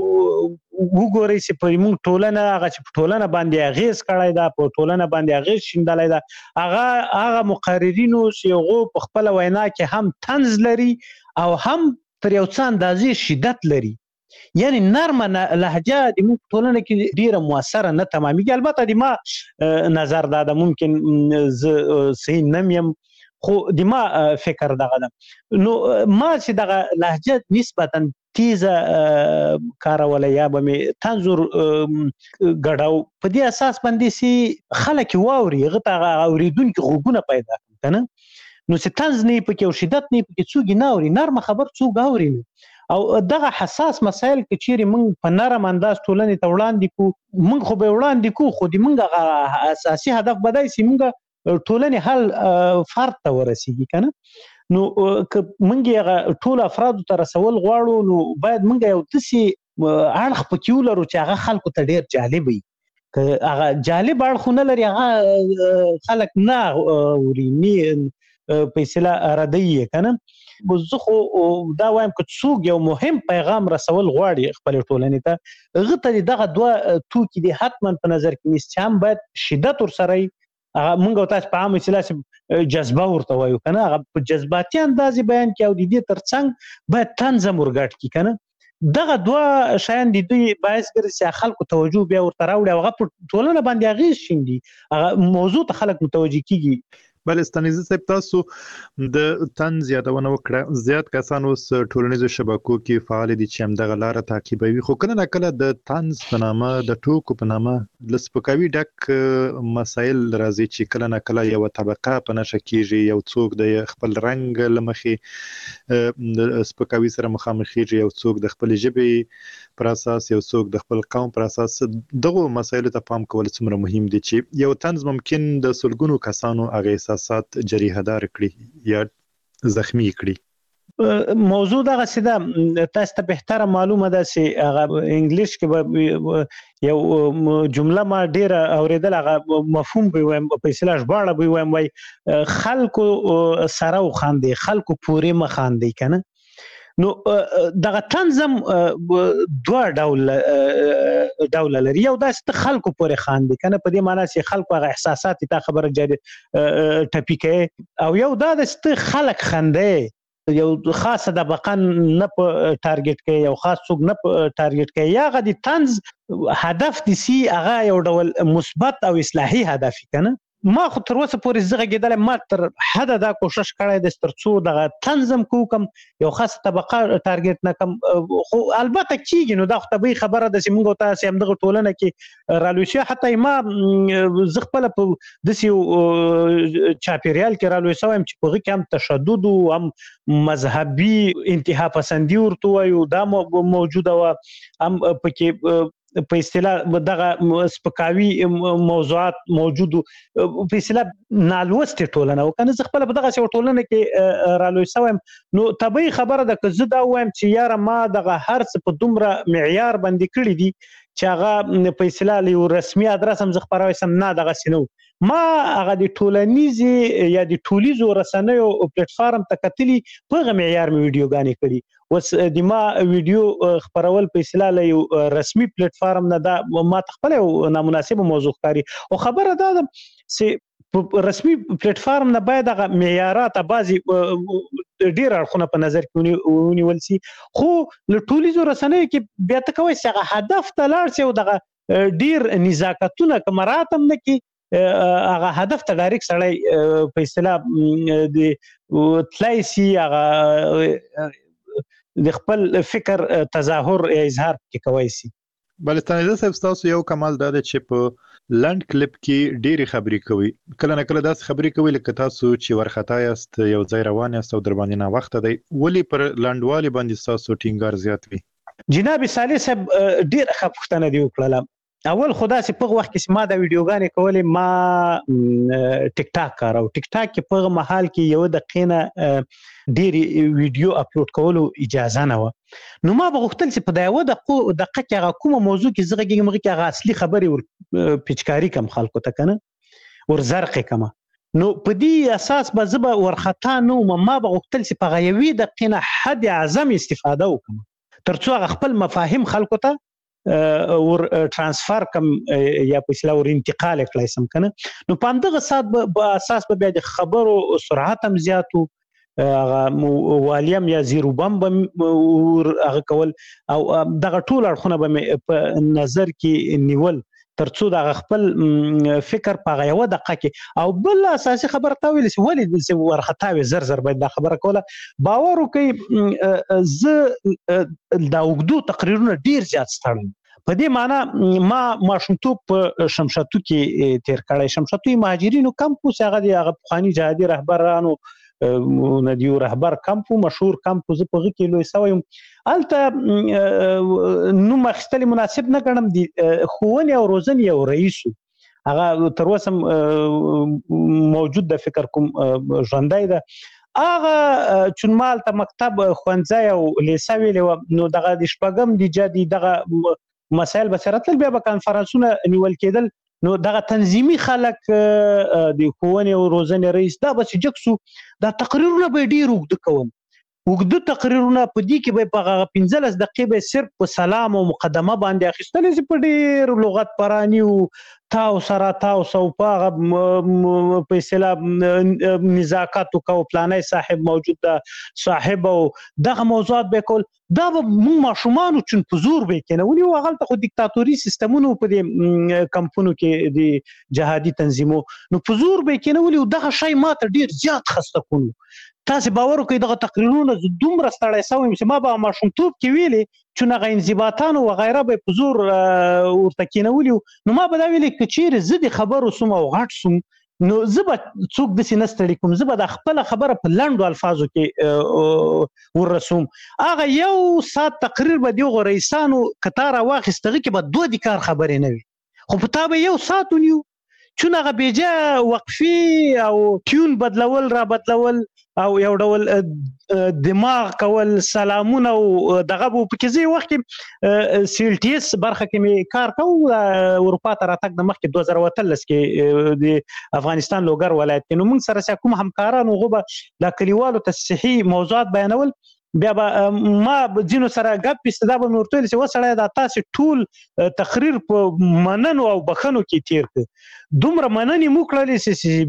وګورئ چې په موږ ټولنه هغه چې په ټولنه باندې اغیز کړی دا، په ټولنه باندې اغیز شیندلای دا، هغه مقررینو چې هغه په خپل وینا کې هم طنز لري او هم تر یو څه اندازې شدت لري. یعنی نرمه لهجه د موږ ټولنه کې ډیره موثره نه تمامېږي. البته د ما نظر دا ممکن ز صحیح نمیم، خو د ما فکر دغه ده. نو ما چې دغه لهجه نسبتا تیزه کارول یا به می تنظر غړاو په دې اساس باندې سي خلک واوري غته اوریدونکو غوګونه پیدا کنه. نو چې تنز نه پکې او شدت نه پکې څوګ نه اوري، نرم خبر څوګ اوري. او دغه حساس مسایل کې چیرې موږ په نرم انداز ټولنې ته وړاندې کو، موږ خو به وړاندې کو، خو د موږ اساسي هدف بدای سي موږ ټولنې حل فرد ته ورسیږي کنه. نو که موږ ټول افراد ته رسول غواړو نو باید موږ یو دسي اړخ پکې ولرو چې هغه خلکو ته ډیر جالب وي. که هغه جالب اړخ نه لري هغه خلک نه ورینی په اصطلاح ردی کنه. زه خو دا وایم که څوک یو مهم پیغام رسول غواړي خپل ټولنې ته، هغه ته دغه دوه توکي دي حتما په نظر کې نیسي چې هم باید شدت ورسره مونږ تاسو په عام اصطلاح جذبه ورته وایو کنه، هغه په جذباتي اندازې بیان کې او د دې ترڅنګ باید طنز مرګټ کی کنه. دغه دوه شیان د دوی باعث ګرځي چې خلکو توجه بیا ورته راوړي او هغه په ټولنه باندې اغیز شیندي، هغه موضوع ته خلک متوجه کیږي. بل استانیزه صاحب تاسو د طنز یادونه وکړه، زیات کسان اوس ټولنیزو شبکو کې فعال دي چې همدغه لاره تعقیبوي، خو کله نه کله د طنز په نامه د ټوکو په نامه لسپکاوي ډک مسایل راځي چې کله نه کله یو طبقه په نشه کیږي، یو څوک د خپل رنگ لمخې د سپکاوي سره مخامخ کیږي، یو څوک د خپل ژبې پر اساس، یو څوک د خپل قوم پر اساس. دغه مسایل ته پام کول څومره مهم دي چې یو طنز ممکن د سلګونو کسانو هغه احساسات جریحه دار کړي یا زخمی کړي. موضوع دغه سده تاسو ته بهتره معلومه ده چې هغه انګلیش کې یو جمله ما ډیره اوریدل، هغه مفهوم به وایم په اصطلاح ژباړه به وایم وای خلکو سره وخاندي، خلکو پورې مخاندي کنه. نو دغه تنظیم دوه ډول لري، یو داسې خلکو پورې خاندي کنه په دې معنی چې خلکو هغه احساسات ته خبره جاري ټپی کوي، او یو داسې خلک خنده یو خاصه د بقن نه په ټارګټ کوي، یو خاص څوک نه په ټارګټ کوي، یا غدي طنز هدف دي سي هغه یو ډول مثبت او اصلاحي هدف کنه. ما خو تر اوسه پورې زغه کېدل ما تر حد دا کوشش کړی د ترڅو د تنظیم کوم یو خاص طبقه ټارګټ نه کم خو البته کیږي نو دا خو طبيعي خبره ده چې موږ تاسو هم دغه ټولنه کې رالوشي حتی ما زغپل په دسیو چاپیریال کې رالوشي هم چې په کې هم تشدد او هم مذهبي انتها پسندي ورته وایو دا موجوده و هم پکې په اصطلاح دغه سپکاوي موضوعات موجود په اصطلاح نالوست ټولنه او کنه خپل په دغه ټولنه کې رالوي سوم نو طبيعي خبره ده که زه دا وایم چې یاره ما دغه هر څه په دومره معیار باندې کړی دي چې هغه په اصطلاح یو رسمي ادرس هم زخبروي سم نه دغه سينو ما هغه د ټولنیزي یا د ټولیزو رسنیو پلیټ فارم ته کتلی په معیار می ویډیوګانې کړي وس د ما ویډیو خبرول په اصطلاح یو رسمي پلیټ فارم نه دا ما تخپل نامناسب موضوع کاری او خبره ده چې رسمي پلیټ فارم نه باید هغه معیارات بعضي ډیر اړخونه په نظر کې ونیول شي خو له ټولیزو رسنیو کې بیا ته کوي چې هغه هدف ته لاړ شي او دغه ډیر نزاکتونه کمراتم نه کې هغه هدف ته ډایرکټ سړی په اصطلاح د تلایسي هغه د خپل فکر تظاهر اظهار کې کوي سي بلستاني صاحب تاسو یو کمال دا چې په لند کلیپ کې ډېری خبرې کوي کله نه کله داس خبرې کوي لکه تاسو چې ورختا یاست یو ځای روان یاست او در باندې نه وخت دی ولی پر لندوالي باندې تاسو ټینګار زیات وي جناب صالح صاحب ډېر خپښتنه دی وکړه اول خدا سي په وخت کې ما دا ویډیوګانې کولې ما ټیک ټاک کارو ټیک ټاک کې په محل کې یو دقیقه ډېری ویډیو اپلوډ کولو اجازه نه و نو ما بغختل چې په دا یو دقیقه کې هغه کومه موضوع کې زغه کې مګه کې هغه اصلي خبري ور پچکاری کم خلکو ته کنه ور زرق کما نو په دې اساس به زبا ورختا نو ما بغختل چې په غیوي دقیقه حد اعظم استفاده وکم ترڅو هغه خپل مفاهیم خلکو ته ور ترانسفر کم یا په اصطلاح ور انتقال کړای سم کنه نو په دغه سات په اساس به د خبرو سرعت هم زیاتو والیم یا زیرو بم هغه کول او دغه ټول اړخونه به په نظر کې نیول ترڅو د خپل فکر په غیوه دقه کې او بل اساسي خبر تا ویل چې ولې ورختاوي زر زر باید د خبره کوله باور وکي ز دا وګدو تقریرونه ډیر زیات ستړم په دې معنی ما ماشومتوب په شمشاتو کې تیر کړی شمشاتو مهاجرینو کمپوس هغه پخوانی جهادي رهبرانو ندیو رهبر کمپو مشهور کمپو ز په کې لوي سویم الته نو مخستلی مناسب نه ګڼم دي خوونی او روزن یو رئیس هغه تر اوسه موجود د فکر کوم ژوندای ده هغه چونمال ته مکتب خوانځي او لیسا ویلو نو دغه د شپږم د جدي دغه مسائل بصیرت بیا په کانفرنسونه نیول کېدل نو دغه تنظیمي خلک د خوونی او روزن رئیس دا بس جکسو دا تقریرونه به ډیر وګد کوم وګد تقریرونه په دې کې به په 15 دقیقې به صرف په سلام او مقدمه باندې اخیستل چې په ډیر لغت پرانی او تاو سره تاو سو په په اصطلاح نزاکت او پلانای صاحب موجود ده صاحب او دغه موضوعات به کول دا مو ماشومان چون پزور به کنه ونی واغلته خو دیکتاتوري سیستمونو په دې کمپونو کې د جهادي تنظیمو نو پزور به کنه ولي دغه شی ماته ډیر زیات خسته کونو تاسو باور کوئ دغه تقریرونه دومره ستړی سوم چې ما به ماشومتوب کې ویلي چې نه انضباطانو و غیره به پزور ورته کینولي نو ما به دا ویلي چې زه د خبرو سم او غټ سم نو زبا څوک د سینستړي کوم زبا د خپل خبره په لندو الفاظو کې ورسوم هغه یو سات تقریر به دی غریسانو قطار واخستغه کې به دوه د کار خبرې نه وي خو په تابه یو سات ونیو چون هغه بیجا وقفي او ټیون بدلول را بدلول او یو ډول دماغ کول سلامونه او دغه په کیږي وخت کې سیلټیس برخه کې می کار کوم اروپا ته راتګ د مخ کې 2013 کې د افغانستان لوګر ولایت کې نو موږ سره کوم همکارانو غوبه د کلیوالو تصحیح موضوعات بیانول بیا ما جنو سره غپ استدا به ورته چې وسړی دا تاسو ټول تقریر په مننو او بخنو کې تیر کړ دومره مننې مو کړلې چې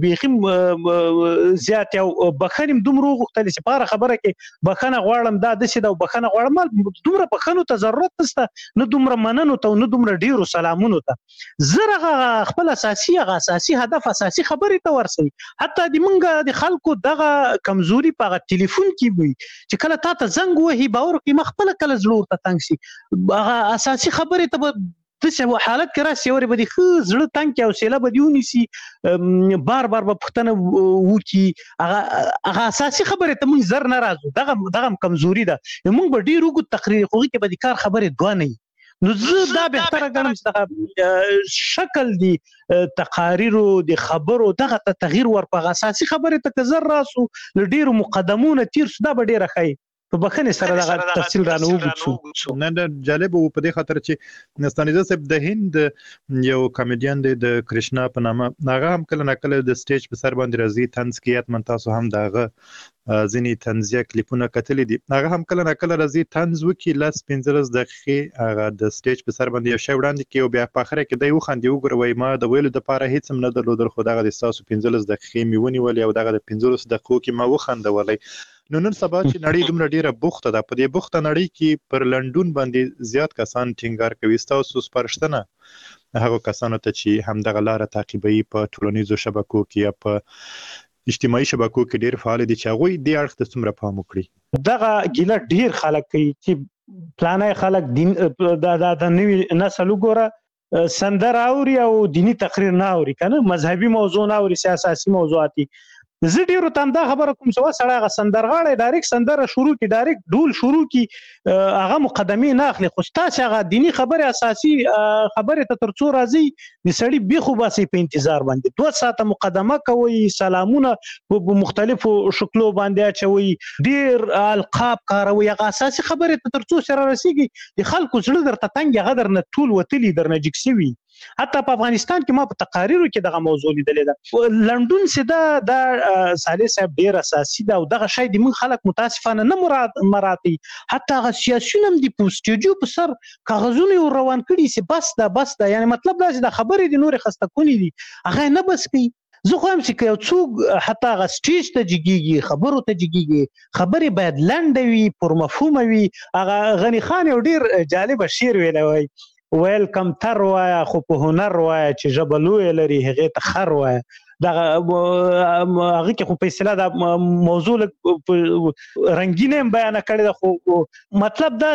بيخي زیات او بخنیم دومره غوښتل چې پاره خبره کې بخنه غواړم دا د څه دا بخنه غواړم دومره بخنو ته ضرورت نشته نه دومره مننو ته نه دومره ډیرو سلامونو ته زره خپل اساسي هدف اساسي خبرې ته ورسي حتی د منګه د خلکو دغه کمزوري په ټلیفون کې وي چې کله ته زنګ وهي باور کې مخبل کله زړه ته تنګ شي هغه اساسي خبره ته د څه حالت کې راسي اوري بده خو زړه تنګ او سیله بدیونی سي بار په پښتنه وکی هغه اساسي خبره ته مونږ زر ناراضو دغه کمزوري ده مونږ به ډیرو کو تقریر کوي کې به کار خبره دوه نه نو زه دا بهتره ګڼم چې شکل دی تقاریرو د خبرو دغه تغییر ورپغه اساسي خبره ته زر راسو ډیرو مقدمونه تیر سودا به ډیره خای په بخنه سره دغه تفصیل رانه وګورئ نه جالب وو په دې خاطر چې نستانیزه صاحب د هند یو کامیډین د کرشنا په نامه هغه هم کله نکله د سټیج په سر باندې راځي طنز کیات من تاسو هم دغه ځینی طنزیه کلیپونه کتلې دي هغه هم کله نکله راځي طنز وکي لاس 15 دقیقې هغه د سټیج په سر باندې یو شی وړاندې کوي او بیا په اخر کې دی وخندي وګوروي ما د ویلو د پاره هیڅ هم نه درلودل خو دغه د تاسو 15 دقیقې میونی ولې او دغه د 15 دقیقو کې ما وخندولې نو نن سبا چې نړۍ دومره ډیره بوخته ده په دې بوخته نړۍ کې پر لندن باندې زیات کسان ټینګار کوي تاسو سپارښتنه هغه کسانو ته چې هم دغه لار تعقیبوي په ټولنیزو شبکو کې یا په اجتماعي شبکو کې ډیر فعال دي چې هغه دې اړخ ته څومره پام وکړي دغه ګیله ډیر خلک کوي چې پلانای خلک دین د نوې نسل وګوره سندر اوري او دینی تقریر نه اوري کنه مذهبي موضوع نه اوري سیاسي موضوعاتي زه ډیرو تم دا خبره کوم څه سړی غ سندرغاړي ډایرکټ سندره شروع کی ډایرکټ ډول شروع کی هغه مقدمه نه اخلي خو تاسو هغه دینی خبره اساسي خبره ته ترڅو راځي د سړی بیخو باسي په انتظار باندې 2 ساعته مقدمه کوي سلامونه په مختلفو شکلو باندې اچوي ډیر القاب کاروي هغه اساسي خبره ته ترڅو سره رسیږي د خلکو زړه درته تنګ غدر نه ټول وتلی درنه جکسوي حتی په افغانستان کې ما په تقاریرو کې دغه موضوع لیدلې ده لندن سده د صالح صاحب ډیر اساسي ده او دغه شی د من خلک متاسفانه نه مراتي حتی هغه سیاسيون هم د پوسټیجو په سر کاغذونه روان کړي چې بس ده یعنی مطلب دا چې د خبرې د نور خسته کونی دي هغه نه بس کوي زه خو هم چې یو څوک حتی هغه سټیج ته جګیږي خبرو ته جګیږي خبرې باید لنډه وي پر مفهوم وي هغه غنی خان یو ډیر جالب شعر ویلی ویلکم تر وایا خو په هنر وایا چې جبلوی لري هغه ته خر وایا دغه هغه کې خو په اصطلاح د موضوع رنگینه بیان کړی ده خو مطلب دا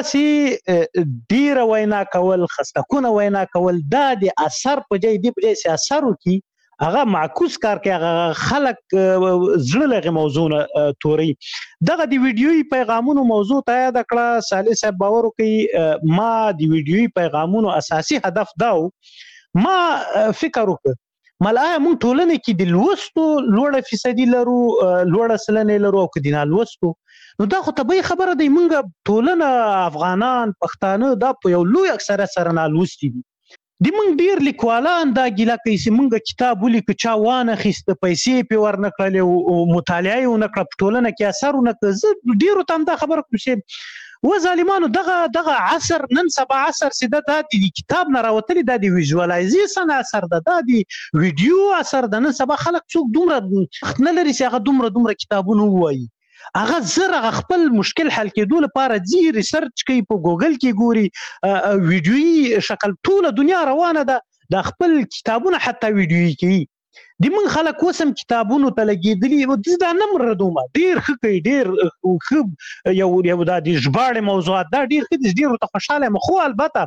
چې ډیر وینا کول خستکونه وینا کول دا د اثر په ځای دی په ځای اثر وکي هغه معکوس کار کوي هغه خلک زړه لغه موضوع توري دغه دی ویډیوي پیغامونو موضوع ته یاد کړه صالح صاحب باور کوي ما دی ویډیوي پیغامونو اساسي هدف داو ما فکر وکړ ملای مون ټولنه کې د لوستو لوړه فیصدي لرو لوړه سلنه لرو او کدي نه لوستو نو دا خو طبيعي خبره دی مونږ ټولنه افغانان پښتانه دا په یو لوی اکثره سره نه لوستي دي د مونږ ډیر لیکوالان دا ګیله کوي چې مونږ کتاب ولیکو چا وانه خسته پیسې په ورنکړل او مطالعه یې ونکړه ټولنه کې اثر ونکړه ډیرو تم دا خبره کوم چې و ظالمانو دغه عصر نن سبا عصر سده د کتاب نه راوتلی د ویژوالایزیشن اثر ده د ویډیو اثر ده نن سبا خلک څوک دومره نه لري چې هغه دومره کتابونه وایي هغه زره خپل مشکل حل کېدو لپاره ځي ریسرچ کوي په ګوګل کې ګوري ویډیوي شکل ټول دنیا روانه ده د خپل کتابونه حتی ویډیوي کوي د من خلک وسم کتابونو ته لګیدلی او د نمبر ردومه ډیر خکې ډیر خب یو د ژباړې موضوعات دا ډیر خدي ډیر ته خوشاله مخو البته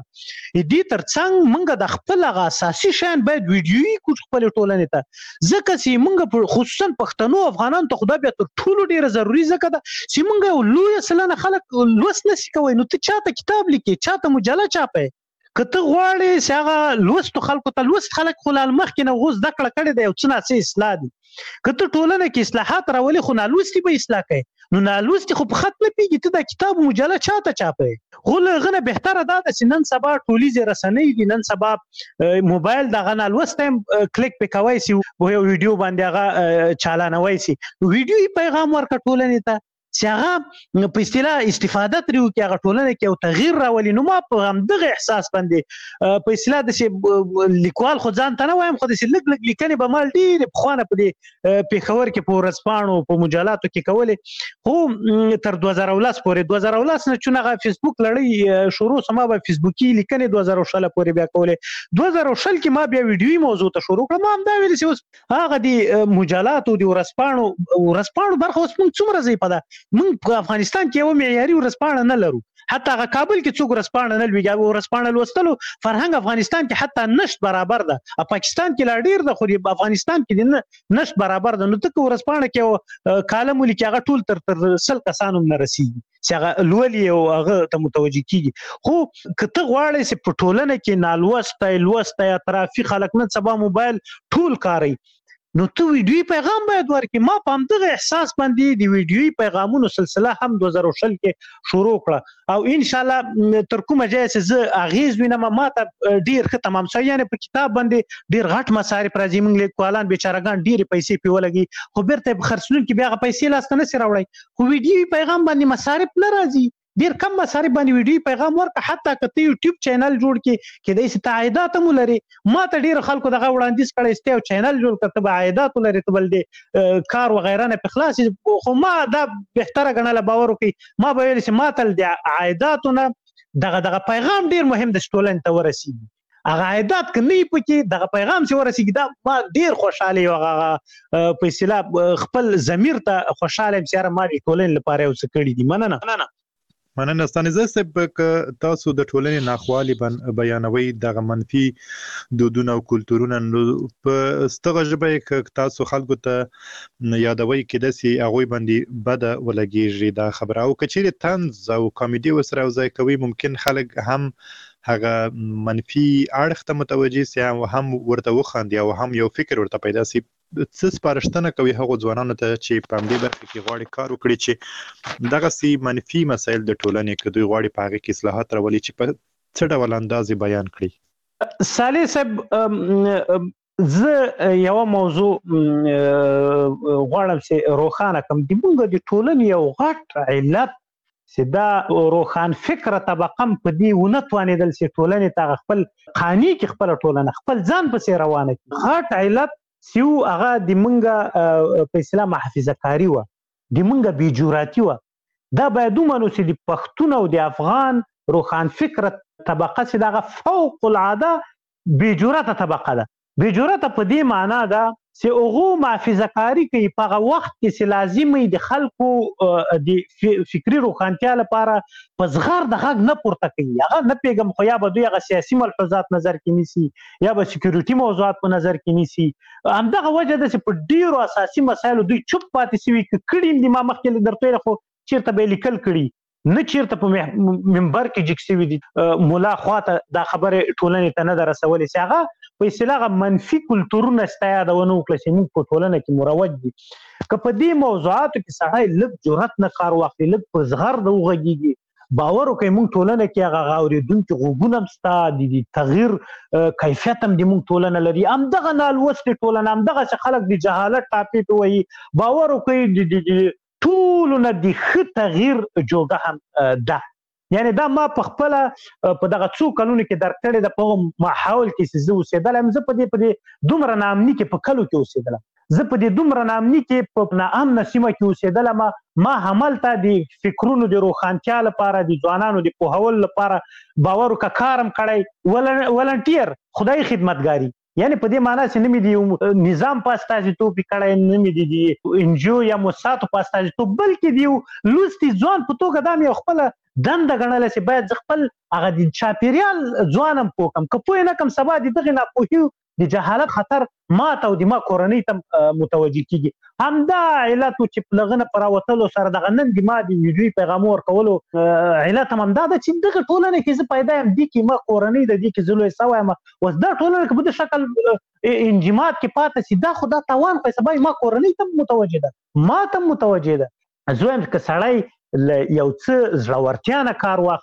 دې ترڅنګ منګه د خپل غا اساسي شان باید ویډیوي کو خپل ټولنې ته ځکه چې منګه خصوصا پښتنو افغانان ته خدای بیا تر ټولو ډیر ضروری ځکه دا چې منګه لوی سلنه خلک لوست نشي کوي نو ته چاته کتاب لیکي چاته مجله چاپه کته غواړي چې هغه لوست خلکو ته لوست خلک خلال مخ کې نه غوز دکړه کړي دی او څه نه اصلاح دي کته ټولنه کې اصلاحات راولي خو نه لوستي به اصلاح کوي نو نه لوستي خو په خط نه پیږي ته د کتاب مجله چاته چاپه خو لغنه بهتره ده چې نن سبا ټولیز رسنۍ دي نن سبا موبایل د غنا لوستم کلیک پکوي سي یو ویډیو باندې هغه چالانوي سي ویډیو پیغام ورکړ ټولنه ته چې هغه په اصطلاح استفاده ترې وکړي، هغه ټولنه کې یو تغییر راولي. نو ما په همدغه احساس باندې په اصطلاح داسې لیکوال خو ځان ته نه وایم، خو داسې لږ لږ لیکنې به ما ډېرې پخوانه په دې پېښور کې په ورځپاڼو په مجلاتو کې کولې، خو تر 2019 پورې 2019 نه چون هغه فیسبوک لړۍ شروع سما به فیسبوکي لیکنې 2016 پورې بیا کولې. 2016 کې ما بیا ویډیوي موضوع ته شروع کړم. ما هم دا ویل چې اوس هغه د مجلاتو د ورځپاڼو برخه اوس موږ څومره ضعیفه ده. موږ په افغانستان کې یو معیاري ورځپاڼه نه لرو، حتی هغه کابل کې څوک ورځپاڼه نه لوي. ورځپاڼه لوستلو فرهنګ افغانستان کې حتی نشت برابر ده، پاکستان کې لا ډیر ده، خو افغانستان کې نشت برابر ده. نو ته ورځپاڼه کې کالم ولیکي هغه ټول تر 100 کسانو نه رسیږي چې هغه لولي او هغه ته متوجه کیږي. خو کته غواړي چې په ټولنه کې نالوسته یا ترافیک خلک نن سبا موبایل ټول کاروي، نو ته ویډیوي پیغام باید ورکړي. ما په همدغه احساس باندې د ویډیوي پیغامونو سلسله هم 2016 کې شروع کړه، او ان شاء الله تر کومه ځای چې زه اغیز وینم ما ته ډیر ښه تمام شوی. یعنی په کتاب باندې ډیر غټ مصارف راځي، موږ لیکوالان بیچارهګان ډیرې پیسې پې ولګي، خو بیرته په خرڅلونکي بیا هغه پیسې لاسته نشي راوړی. خو ویډیوي پیغام باندې مصارف نه راځي، ډیر کم مصارف باندې ویډیو پیغام ورکړه. حتی که ته یوټیوب چینل جوړ کړې کېدای شي ته عایدات هم ولري. ما ته ډیرو خلکو دغه وړاندیز کړی چې یو چینل جوړ کړه، ته به عایدات ولري، ته بل دې کار وغیره نه پې خلاص شي. خو ما دا بهتره ګڼله، باور وکړئ ما به ویل چې ما ته د عایداتو نه دغه پیغام ډیر مهم دی چې ټولنې ته ورسېږي. هغه عایدات که نه وي پکې دغه پیغام چې ورسېږي، دا ما ډیر خوشحاله یم. هغه په اصطلاح خپل ضمیر ته خوشحاله یم چې یاره ما د ټولنې لپاره یو څه کړي دي. مننه. ستانزه صاحب، که تاسو د ټولنې ناخوالي بیانوي، دغه منفي دودونه او کلتورونه، نو په ستغه ژبه کې تاسو خلکو ته یادوي کېدای شي هغوی باندې بده ولګېږي دا خبره، او که چیرې طنز او کامیډي ورسره یوځای کوي، ممکن خلک هم هغه منفي اړخ ته متوجه سي او هم ورته وخاندي او هم یو فکر ورته پیدا سي. څه سپارښتنه کوي هغو ځوانانو ته چې په همدې برخه کې غواړي کار وکړي چې دغسې منفي مسایل د ټولنې که دوی غواړي په هغې کې اصلاحات راولي چې په څه ډول انداز یې بیان کړي؟ صالح صاحب، زه یوه موضوع غواړم چې روښانه کړم. د موږ د ټولنې یو غټ علت چې دا روښان فکره طبقه هم په دې ونه توانېدل چې ټولنې ته خپل قانع کړي، خپله ټولنه خپل ځان پسې روانه کړي. غټ علت چې هغه د موږ په اصطلاح محافظه کاري وه، د موږ بېجراتي وه. دا باید ومنو چې د پښتون او د افغان روښان فکره طبقه چې دغه فوق العاده بېجرته طبقه ده. بېجرته په دې معنا ده چې هغو محافظه کاري کوي په هغه وخت کې چې لازم وي د خلکو د فکري روښانتیا لپاره په زغر د غږ نه پورته کوي. هغه نه پوهېږم، خو یا به دوی هغه سیاسي ملحوظات نظر کې نیسي یا به سکیورټي موضوعات په نظر کې نیسي. همدغه وجه ده چې په ډېرو اساسي مسایلو دوی چوپ پاتې سوي. که کړي هم دي، ما مخکې درته ویل، خو چېرته به یې لیکل کړي، نه چیرته په منبر کې جګ شوي دي. مولا خواته دا خبرې ټولنې ته نه ده رسولې چې هغه په اصطلاح منفي کلتورونه ستا یادونه وکړه چې موږ په ټولنه کې مروج دي. که په دې موضوعاتو کې سړی لږ جرأت نه کار واخلي، لږ په زغر د وغږېږي، باور وکړئ موږ ټولنه کې هغه اورېدونکي غوږونه هم شته، د تغییر کیفیت هم د موږ ټولنه لري. همدغه نالوستې ټولنه، همدغسې خلک د جهالت ټاپې پې وهي. باور وکړئ د ټولو نه د ښه تغییر جوګه هم ده. یعنی دا ما په خپله په دغه څو کلونو کې درک کړې ده. په هغه ماحول کې چې زه اوسېدلی یم، زه په دې دومره ناامني کې په کلو کې اوسېدلم، زه په دې دومره ناامني کې په ناامنه سیمه کې اوسېدلم. ما هملته د فکرونو د روښانتیا لپاره، د ځوانانو د پوهولو لپاره باور وکړه کار هم کړی، ولنټیر خدای خدمتګاري. یعنی په دې معنا چې نه مې د نظام په استازیتوب یې کړی، نه مې د انجیو یا موسساتو په استازیتوب، بلکې د یو لوستي ځوان په توګه دا مې یو خپله دنده ګڼله چې باید زه خپل هغه د چاپېریال ځوان هم پوه کړم. که پوه نه کړم، سبا د دغې ناپوهي د جهالت خطر ما ته او د ما کورنۍ ته متوجه کیږي. همدا علت و چې له هغه نه په راوتلو سره دغه نن د ما د ویډیوي پیغامو ورکولو علت هم همدا ده چې دغه ټولنه کې زه پیدا یم، دې کې ما کورنۍ ده، دې کې زه لوی سوی یم. اوس دا ټولنه که په دې شکل انجماد کې پاتې شي، دا خو دا تاوان خو سبا ما کورنۍ ته متوجه ده، ما ته متوجه ده. زه وایم که سړی له یو څه زړورتیا نه کار واخلي،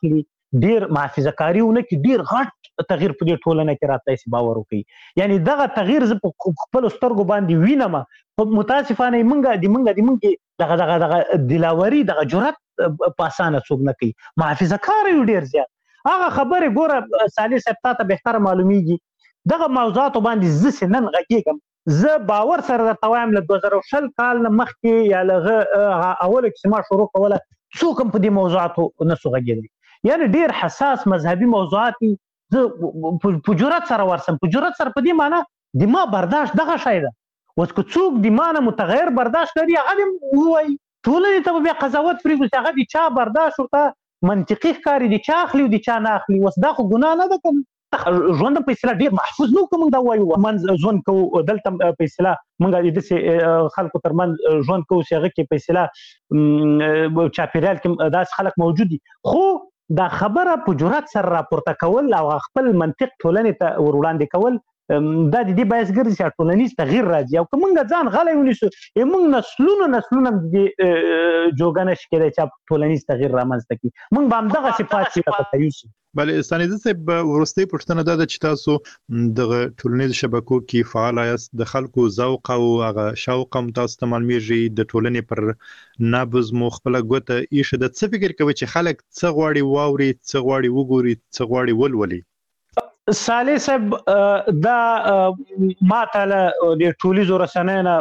ډیر محافظه کاریونه کې ډیر غټ تغییر په دې ټولنه کې راتلی سي باور وکړي. یعنی دغه تغییر زه په خپل سترګو باندې وینم. متاسفانه موږ دغه دلاوري دغه جرأت په اسانه څوک نه کوي. محافظه کار یو ډیر زیات. هغه خبره ګوره صالح صاحب ته بهتر معلومیږي دغه موضوعات باندې زه نن غږیږم. زه باور سره درته وایم له 2020 کال نه مخکې یا لغه اوله کې ما شروع کوله څوک هم په دې موضوعاتو نه سو غږېدلی. یعنی ډیر حساس مذهبي موضوعات زه په جرأت سره ورسم. په جرأت سره په دې معنی د ما برداشت دغه شی ده. اوس که څوک د ما نه متغیر برداشت لري هغه دې ووایي. ټولنې ته به بیا قضاوت پرېږدو چې هغه د چا برداشت ورته منطقي ښکاري د چا اخلي او د چا نه اخلي. اوس دا خو ګناه نه ده که ژوند په اصطلاح ډېر محفوظ نه وو که موږ دا ووایو منځ ژوند کوو دلته په اصطلاح موږ د داسې خلکو ترمنځ ژوند کوو چې هغه کې په اصطلاح چاپېریال کې داسې خلک موجود دي. خو دا خبره په جرأت سره راپورته کول او خپل منطق ټولنې ته ور وړاندې کول دا د دې باعث ګرځي چې ټولنیز تغییر راځي. او که موږ ځان غلی ونیسو موږ نسلونه د جوګه نشي کېدی چې ټولنیز تغییر رامنځته کړي. موږ به همدغسې پاتې لکه یوسو. بله ستانیزه صاحب وروستۍ پوښتنه دا ده چې تاسو دغه ټولنیزو شبکو کې فعال یاست. د خلکو ذوق او هغه شوق هم تاسو ته معلومیږي. د ټولنې پر نبض مو خپله ګوته ایښې ده. څه فکر کوئ چې خلک څه غواړي واوري څه غواړي وګوري څه غواړي ولولي؟ صالح صاحب دا ما ته له د ټولیزو رسنیو نه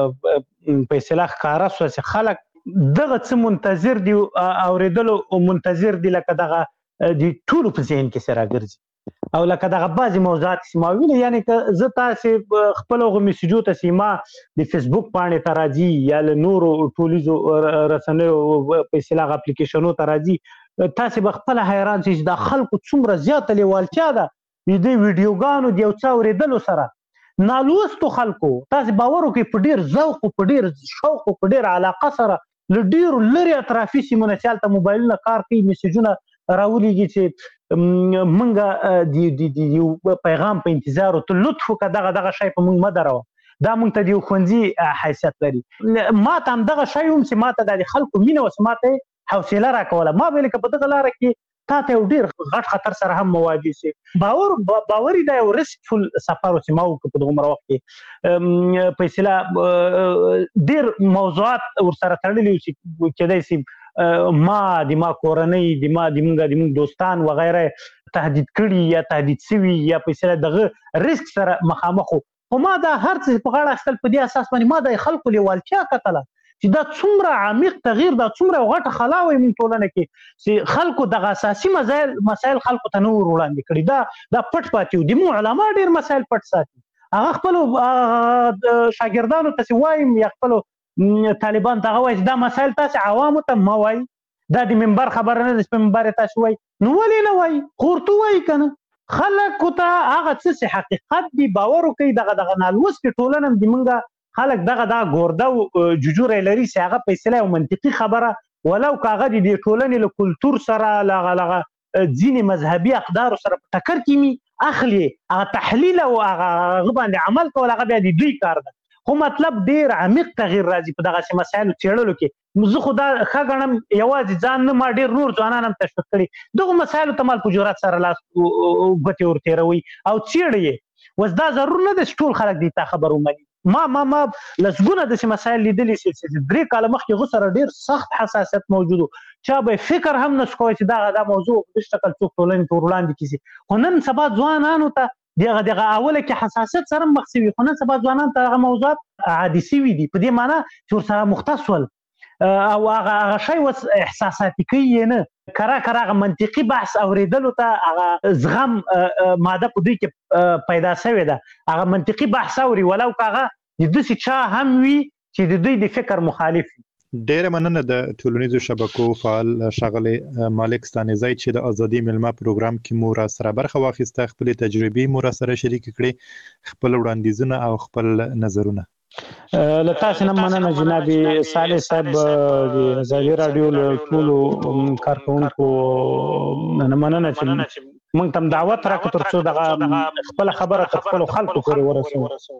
په اصطلاح ښکاره شوه چې خلک دغه څه منتظر دي اورېدلو منتظر دي لکه دغه د ټولو په ذهن کې سره ګرځي او لکه دغه بعضې موضوعات چې ما ویلي. یعنې که زه تاسې خپل هغو میسیجو ته چې ما د فیسبوک پاڼې ته راځي یا له نورو ټولیزو رسنیو په اصطلاح اپلیکیشنو ته راځي تاسې به خپله حیران شئ چې دا خلکو څومره زیاته لیوالتیا ده د دې ویډیوګانو د یو څه اورېدلو سره. نالوستو خلکو تاسې باور وکړئ په ډېر ذوق او په ډېر شوق او په ډېر علاقه سره له ډېرو لرې اطرافي سیمو نه چې هلته موبایلونه کار کوي میسیجونه راولیږي چې موږ د یو پیغام په انتظار ته لطف وکړه دغه شی په موږ مه دروه. دا موږ ته د یو ښوونځي حیثیت لري. ما ته همدغه شی هم چې ما ته د خلکو مینه اوس ما ته حوصله راکوله. ما ویل که په دغه لاره کې تا ته یو ډېر غټ خطر سره هم مواجه شي. باوري دا یو ریسکفل سفر و چې ما وکړو په دغومره وخت کې په اصطلاح ډېر موضوعات ورسره تړلي وو چې کېدای شي ما د ما کورنۍ د موږ دوستان وغیره تهدید کړي یا تهدید سوي یا په اصطلاح دغه ریسک سره مخامخ وو. خو ما دا هر څه په غاړه اخیستل په دې اساس باندې ما د خلکو لیوالتیا کتله چې دا څومره عمیق تغییر دا څومره غټه خلا وي موږ ټولنه کې چې خلکو دغه اساسي مسایل خلکو ته نه ور وړاندې کړي. دا پټ پاتې وو. د موږ علما ډېر مسایل پټ ساتي. هغه خپلو شاګردانو ته وایم یا خپلو طالبان ته وایي چې دا مسایل تاسې عوامو ته مه وایي. دا د منبر خبره نه ده چې په منبر یې تاسې وایي. نو ولې نه وایي؟ خو ورته وایي که نه خلکو ته هغه څه چې حقیقت دي باور وکړي. دغه نالوستې ټولنه د موږ خلک دغه ګورده او جوجوری لري چې هغه په اصطلاح یو منطقي خبره ولو که هغه د دې ټولنې له کلتور سره لغه ځینې مذهبي اقدارو سره په ټکر کې می اخلي هغه تحلیل او هغه باندې عمل کول هغه بیا د دوی کار ده. خو مطلب ډېر عمیق تغییر راځي په دغسې مسایلو څېړلو کې. زه خو دا ښه ګڼم یوازې ځان نه ما ډېر نور ځوانان هم تشویق کړي دغو مسایلو ته مال په جرأت سره لاس ګوتې ورتېروئ او څېړئ یې. اوس دا ضرور نه ده چې ټول خلک دې ته خبر ومني. ما لسګونه داسې مسایل لیدلي چې 3 کاله مخکې هغو سره ډېر سخت حساسیت موجود و. چا به فکر هم نسو کوی چې دا موضوع په دې شکل څوک ټولنې ته ور وړاندې کړي. خو نن سبا ځوانانو ته دغه اوله کې حساسیت سره مخ شوي خو نن سبا ځوانانو ته هغه موضوعات عادي شوي دي په دې معنی چې ورسره مختص ول او هغه شی اوس احساساتي کوي یې نه کره هغه منطقي بحث اورېدلو ته هغه زغم ماده په دوی کې پیدا شوې ده. هغه منطقي بحث اوري ولو که هغه د داسې چا هم وي چې د دوی د فکر مخالف وي. ډیره مننه د ټولنیزو شبکو فعال ښاغلی مالک ستانیزی چې د ازادي میلمه پروګرام کې مو راسره برخه واخیسته. خپلې تجربې مو راسره شریکې کړې خپل وړاندیزونه او خپل نظرونه. له تاسې نه مننه جناب صالح صاحب د ازادي راډیو له ټولو کارکوونکو نه مننه چې موږ ته دعوت راکړو تر څو دغه خپله خبره تر خپلو خلکو پورې ورسوو.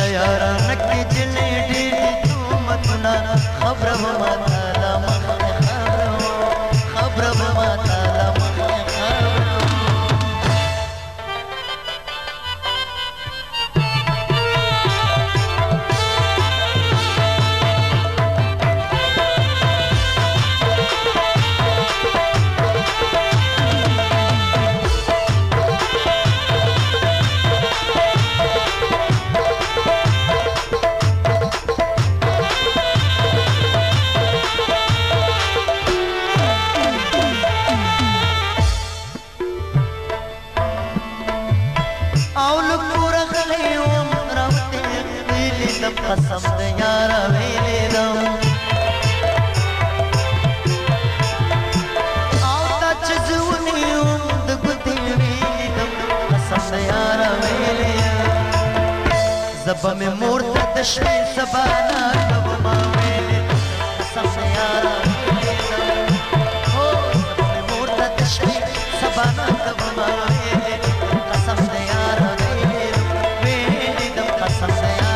یارا نکې جلې ډېر تومتونه خبره وما تعالی مخکې خبره وما تعالی مخکې قسم د یاره ویلې دم او تا چې زه ونیوم د ګوتې ویلې دم قسم د یاره ویلې زه به مې مور ته د شپې سبا نه کومه ویلې قسم د یاره ویلې دم هو زه به مې مور ته د شپې سبا نه کومه ویلې قسم د یاره ویلې دم قسم د یاره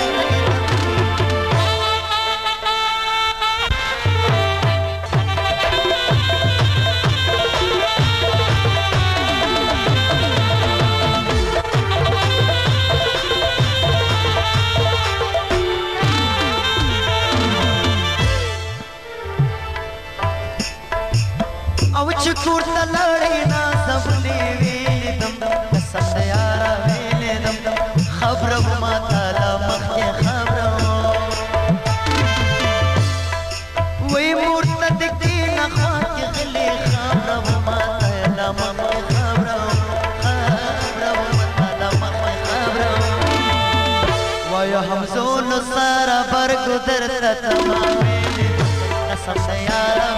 کور ته لړې نازولې ویلې دم قسم د یاره ویلې دم خبره وما تعالی مخکې خبره وی مور ته د کښېنه خوا کې غلې خبره وما تعالی مخکې خبره وما تعالی مخکې خبره وایه همزولو سره برګو درته تما ویلې قسم د یاره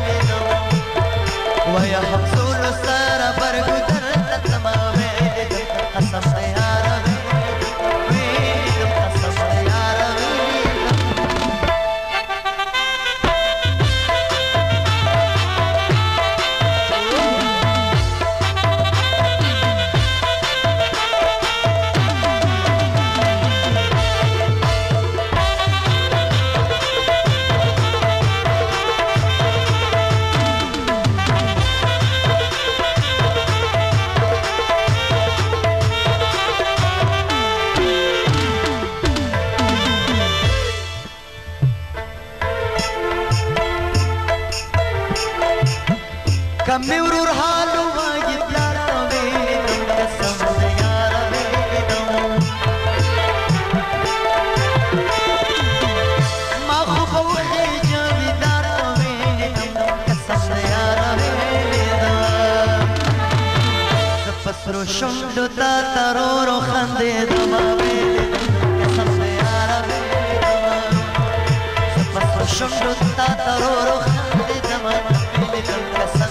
ويا حمزول سارة برقو درت تمامي قسم يا ويدم قسم يا کمی ورور حالو واجی پلاتا ویدم قسم دیارا ویدم ما خوب و خیجا ویدارتا ویدم قسم دیارا ویدم سپسرو شندو تا ترورو خندیدم ویدم قسم دیارا ویدم سپسرو شندو تا ترورو خندیدم ویدم قسم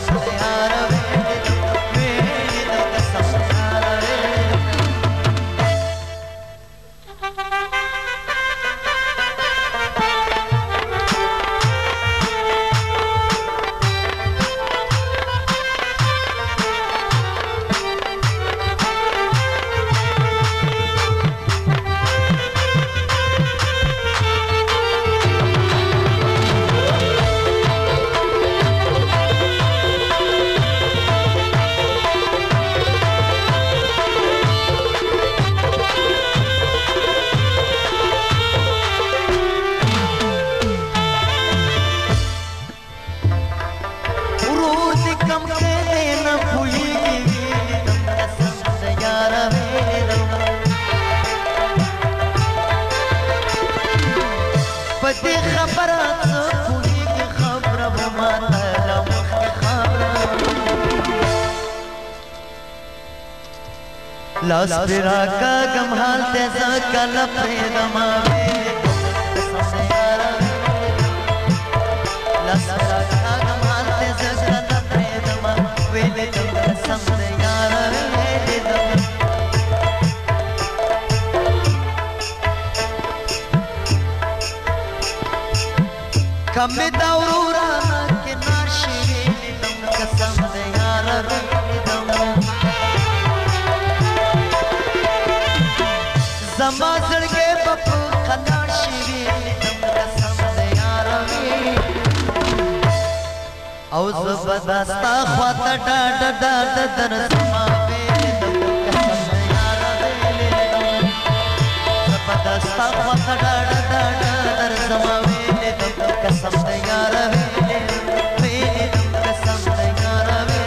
لاس پیرا کا گم حال تیزا کل پریدم قسم یارا لاس پیرا کا گم حال تیزا کل پریدم ویدم قسم یارا ویدم کم دورورا کے ناشی ویدم قسم یارا ویدم زم زما زړګې په قلار شي قسم دې یار وې او زبردستا خواته ډاډ ډاډ در زما وې قسم دې یار وې زبردستا خواته ډاډ ډاډ در زما وې قسم دې یار وې قسم دې یار وې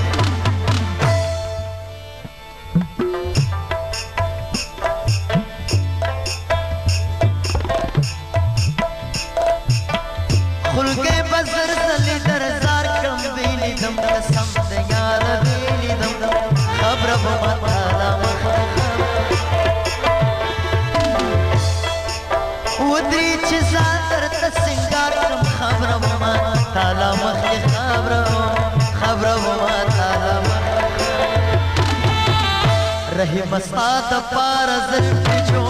خلګې بزر زلي درزار کم ویلې دم قسم دې یار ویلې دم خبر به مالا مخ ودري چې زادر ته سنگار کم خبر به مالا مخ خبر به مالا مخ رہی مستا د پار زلفې جو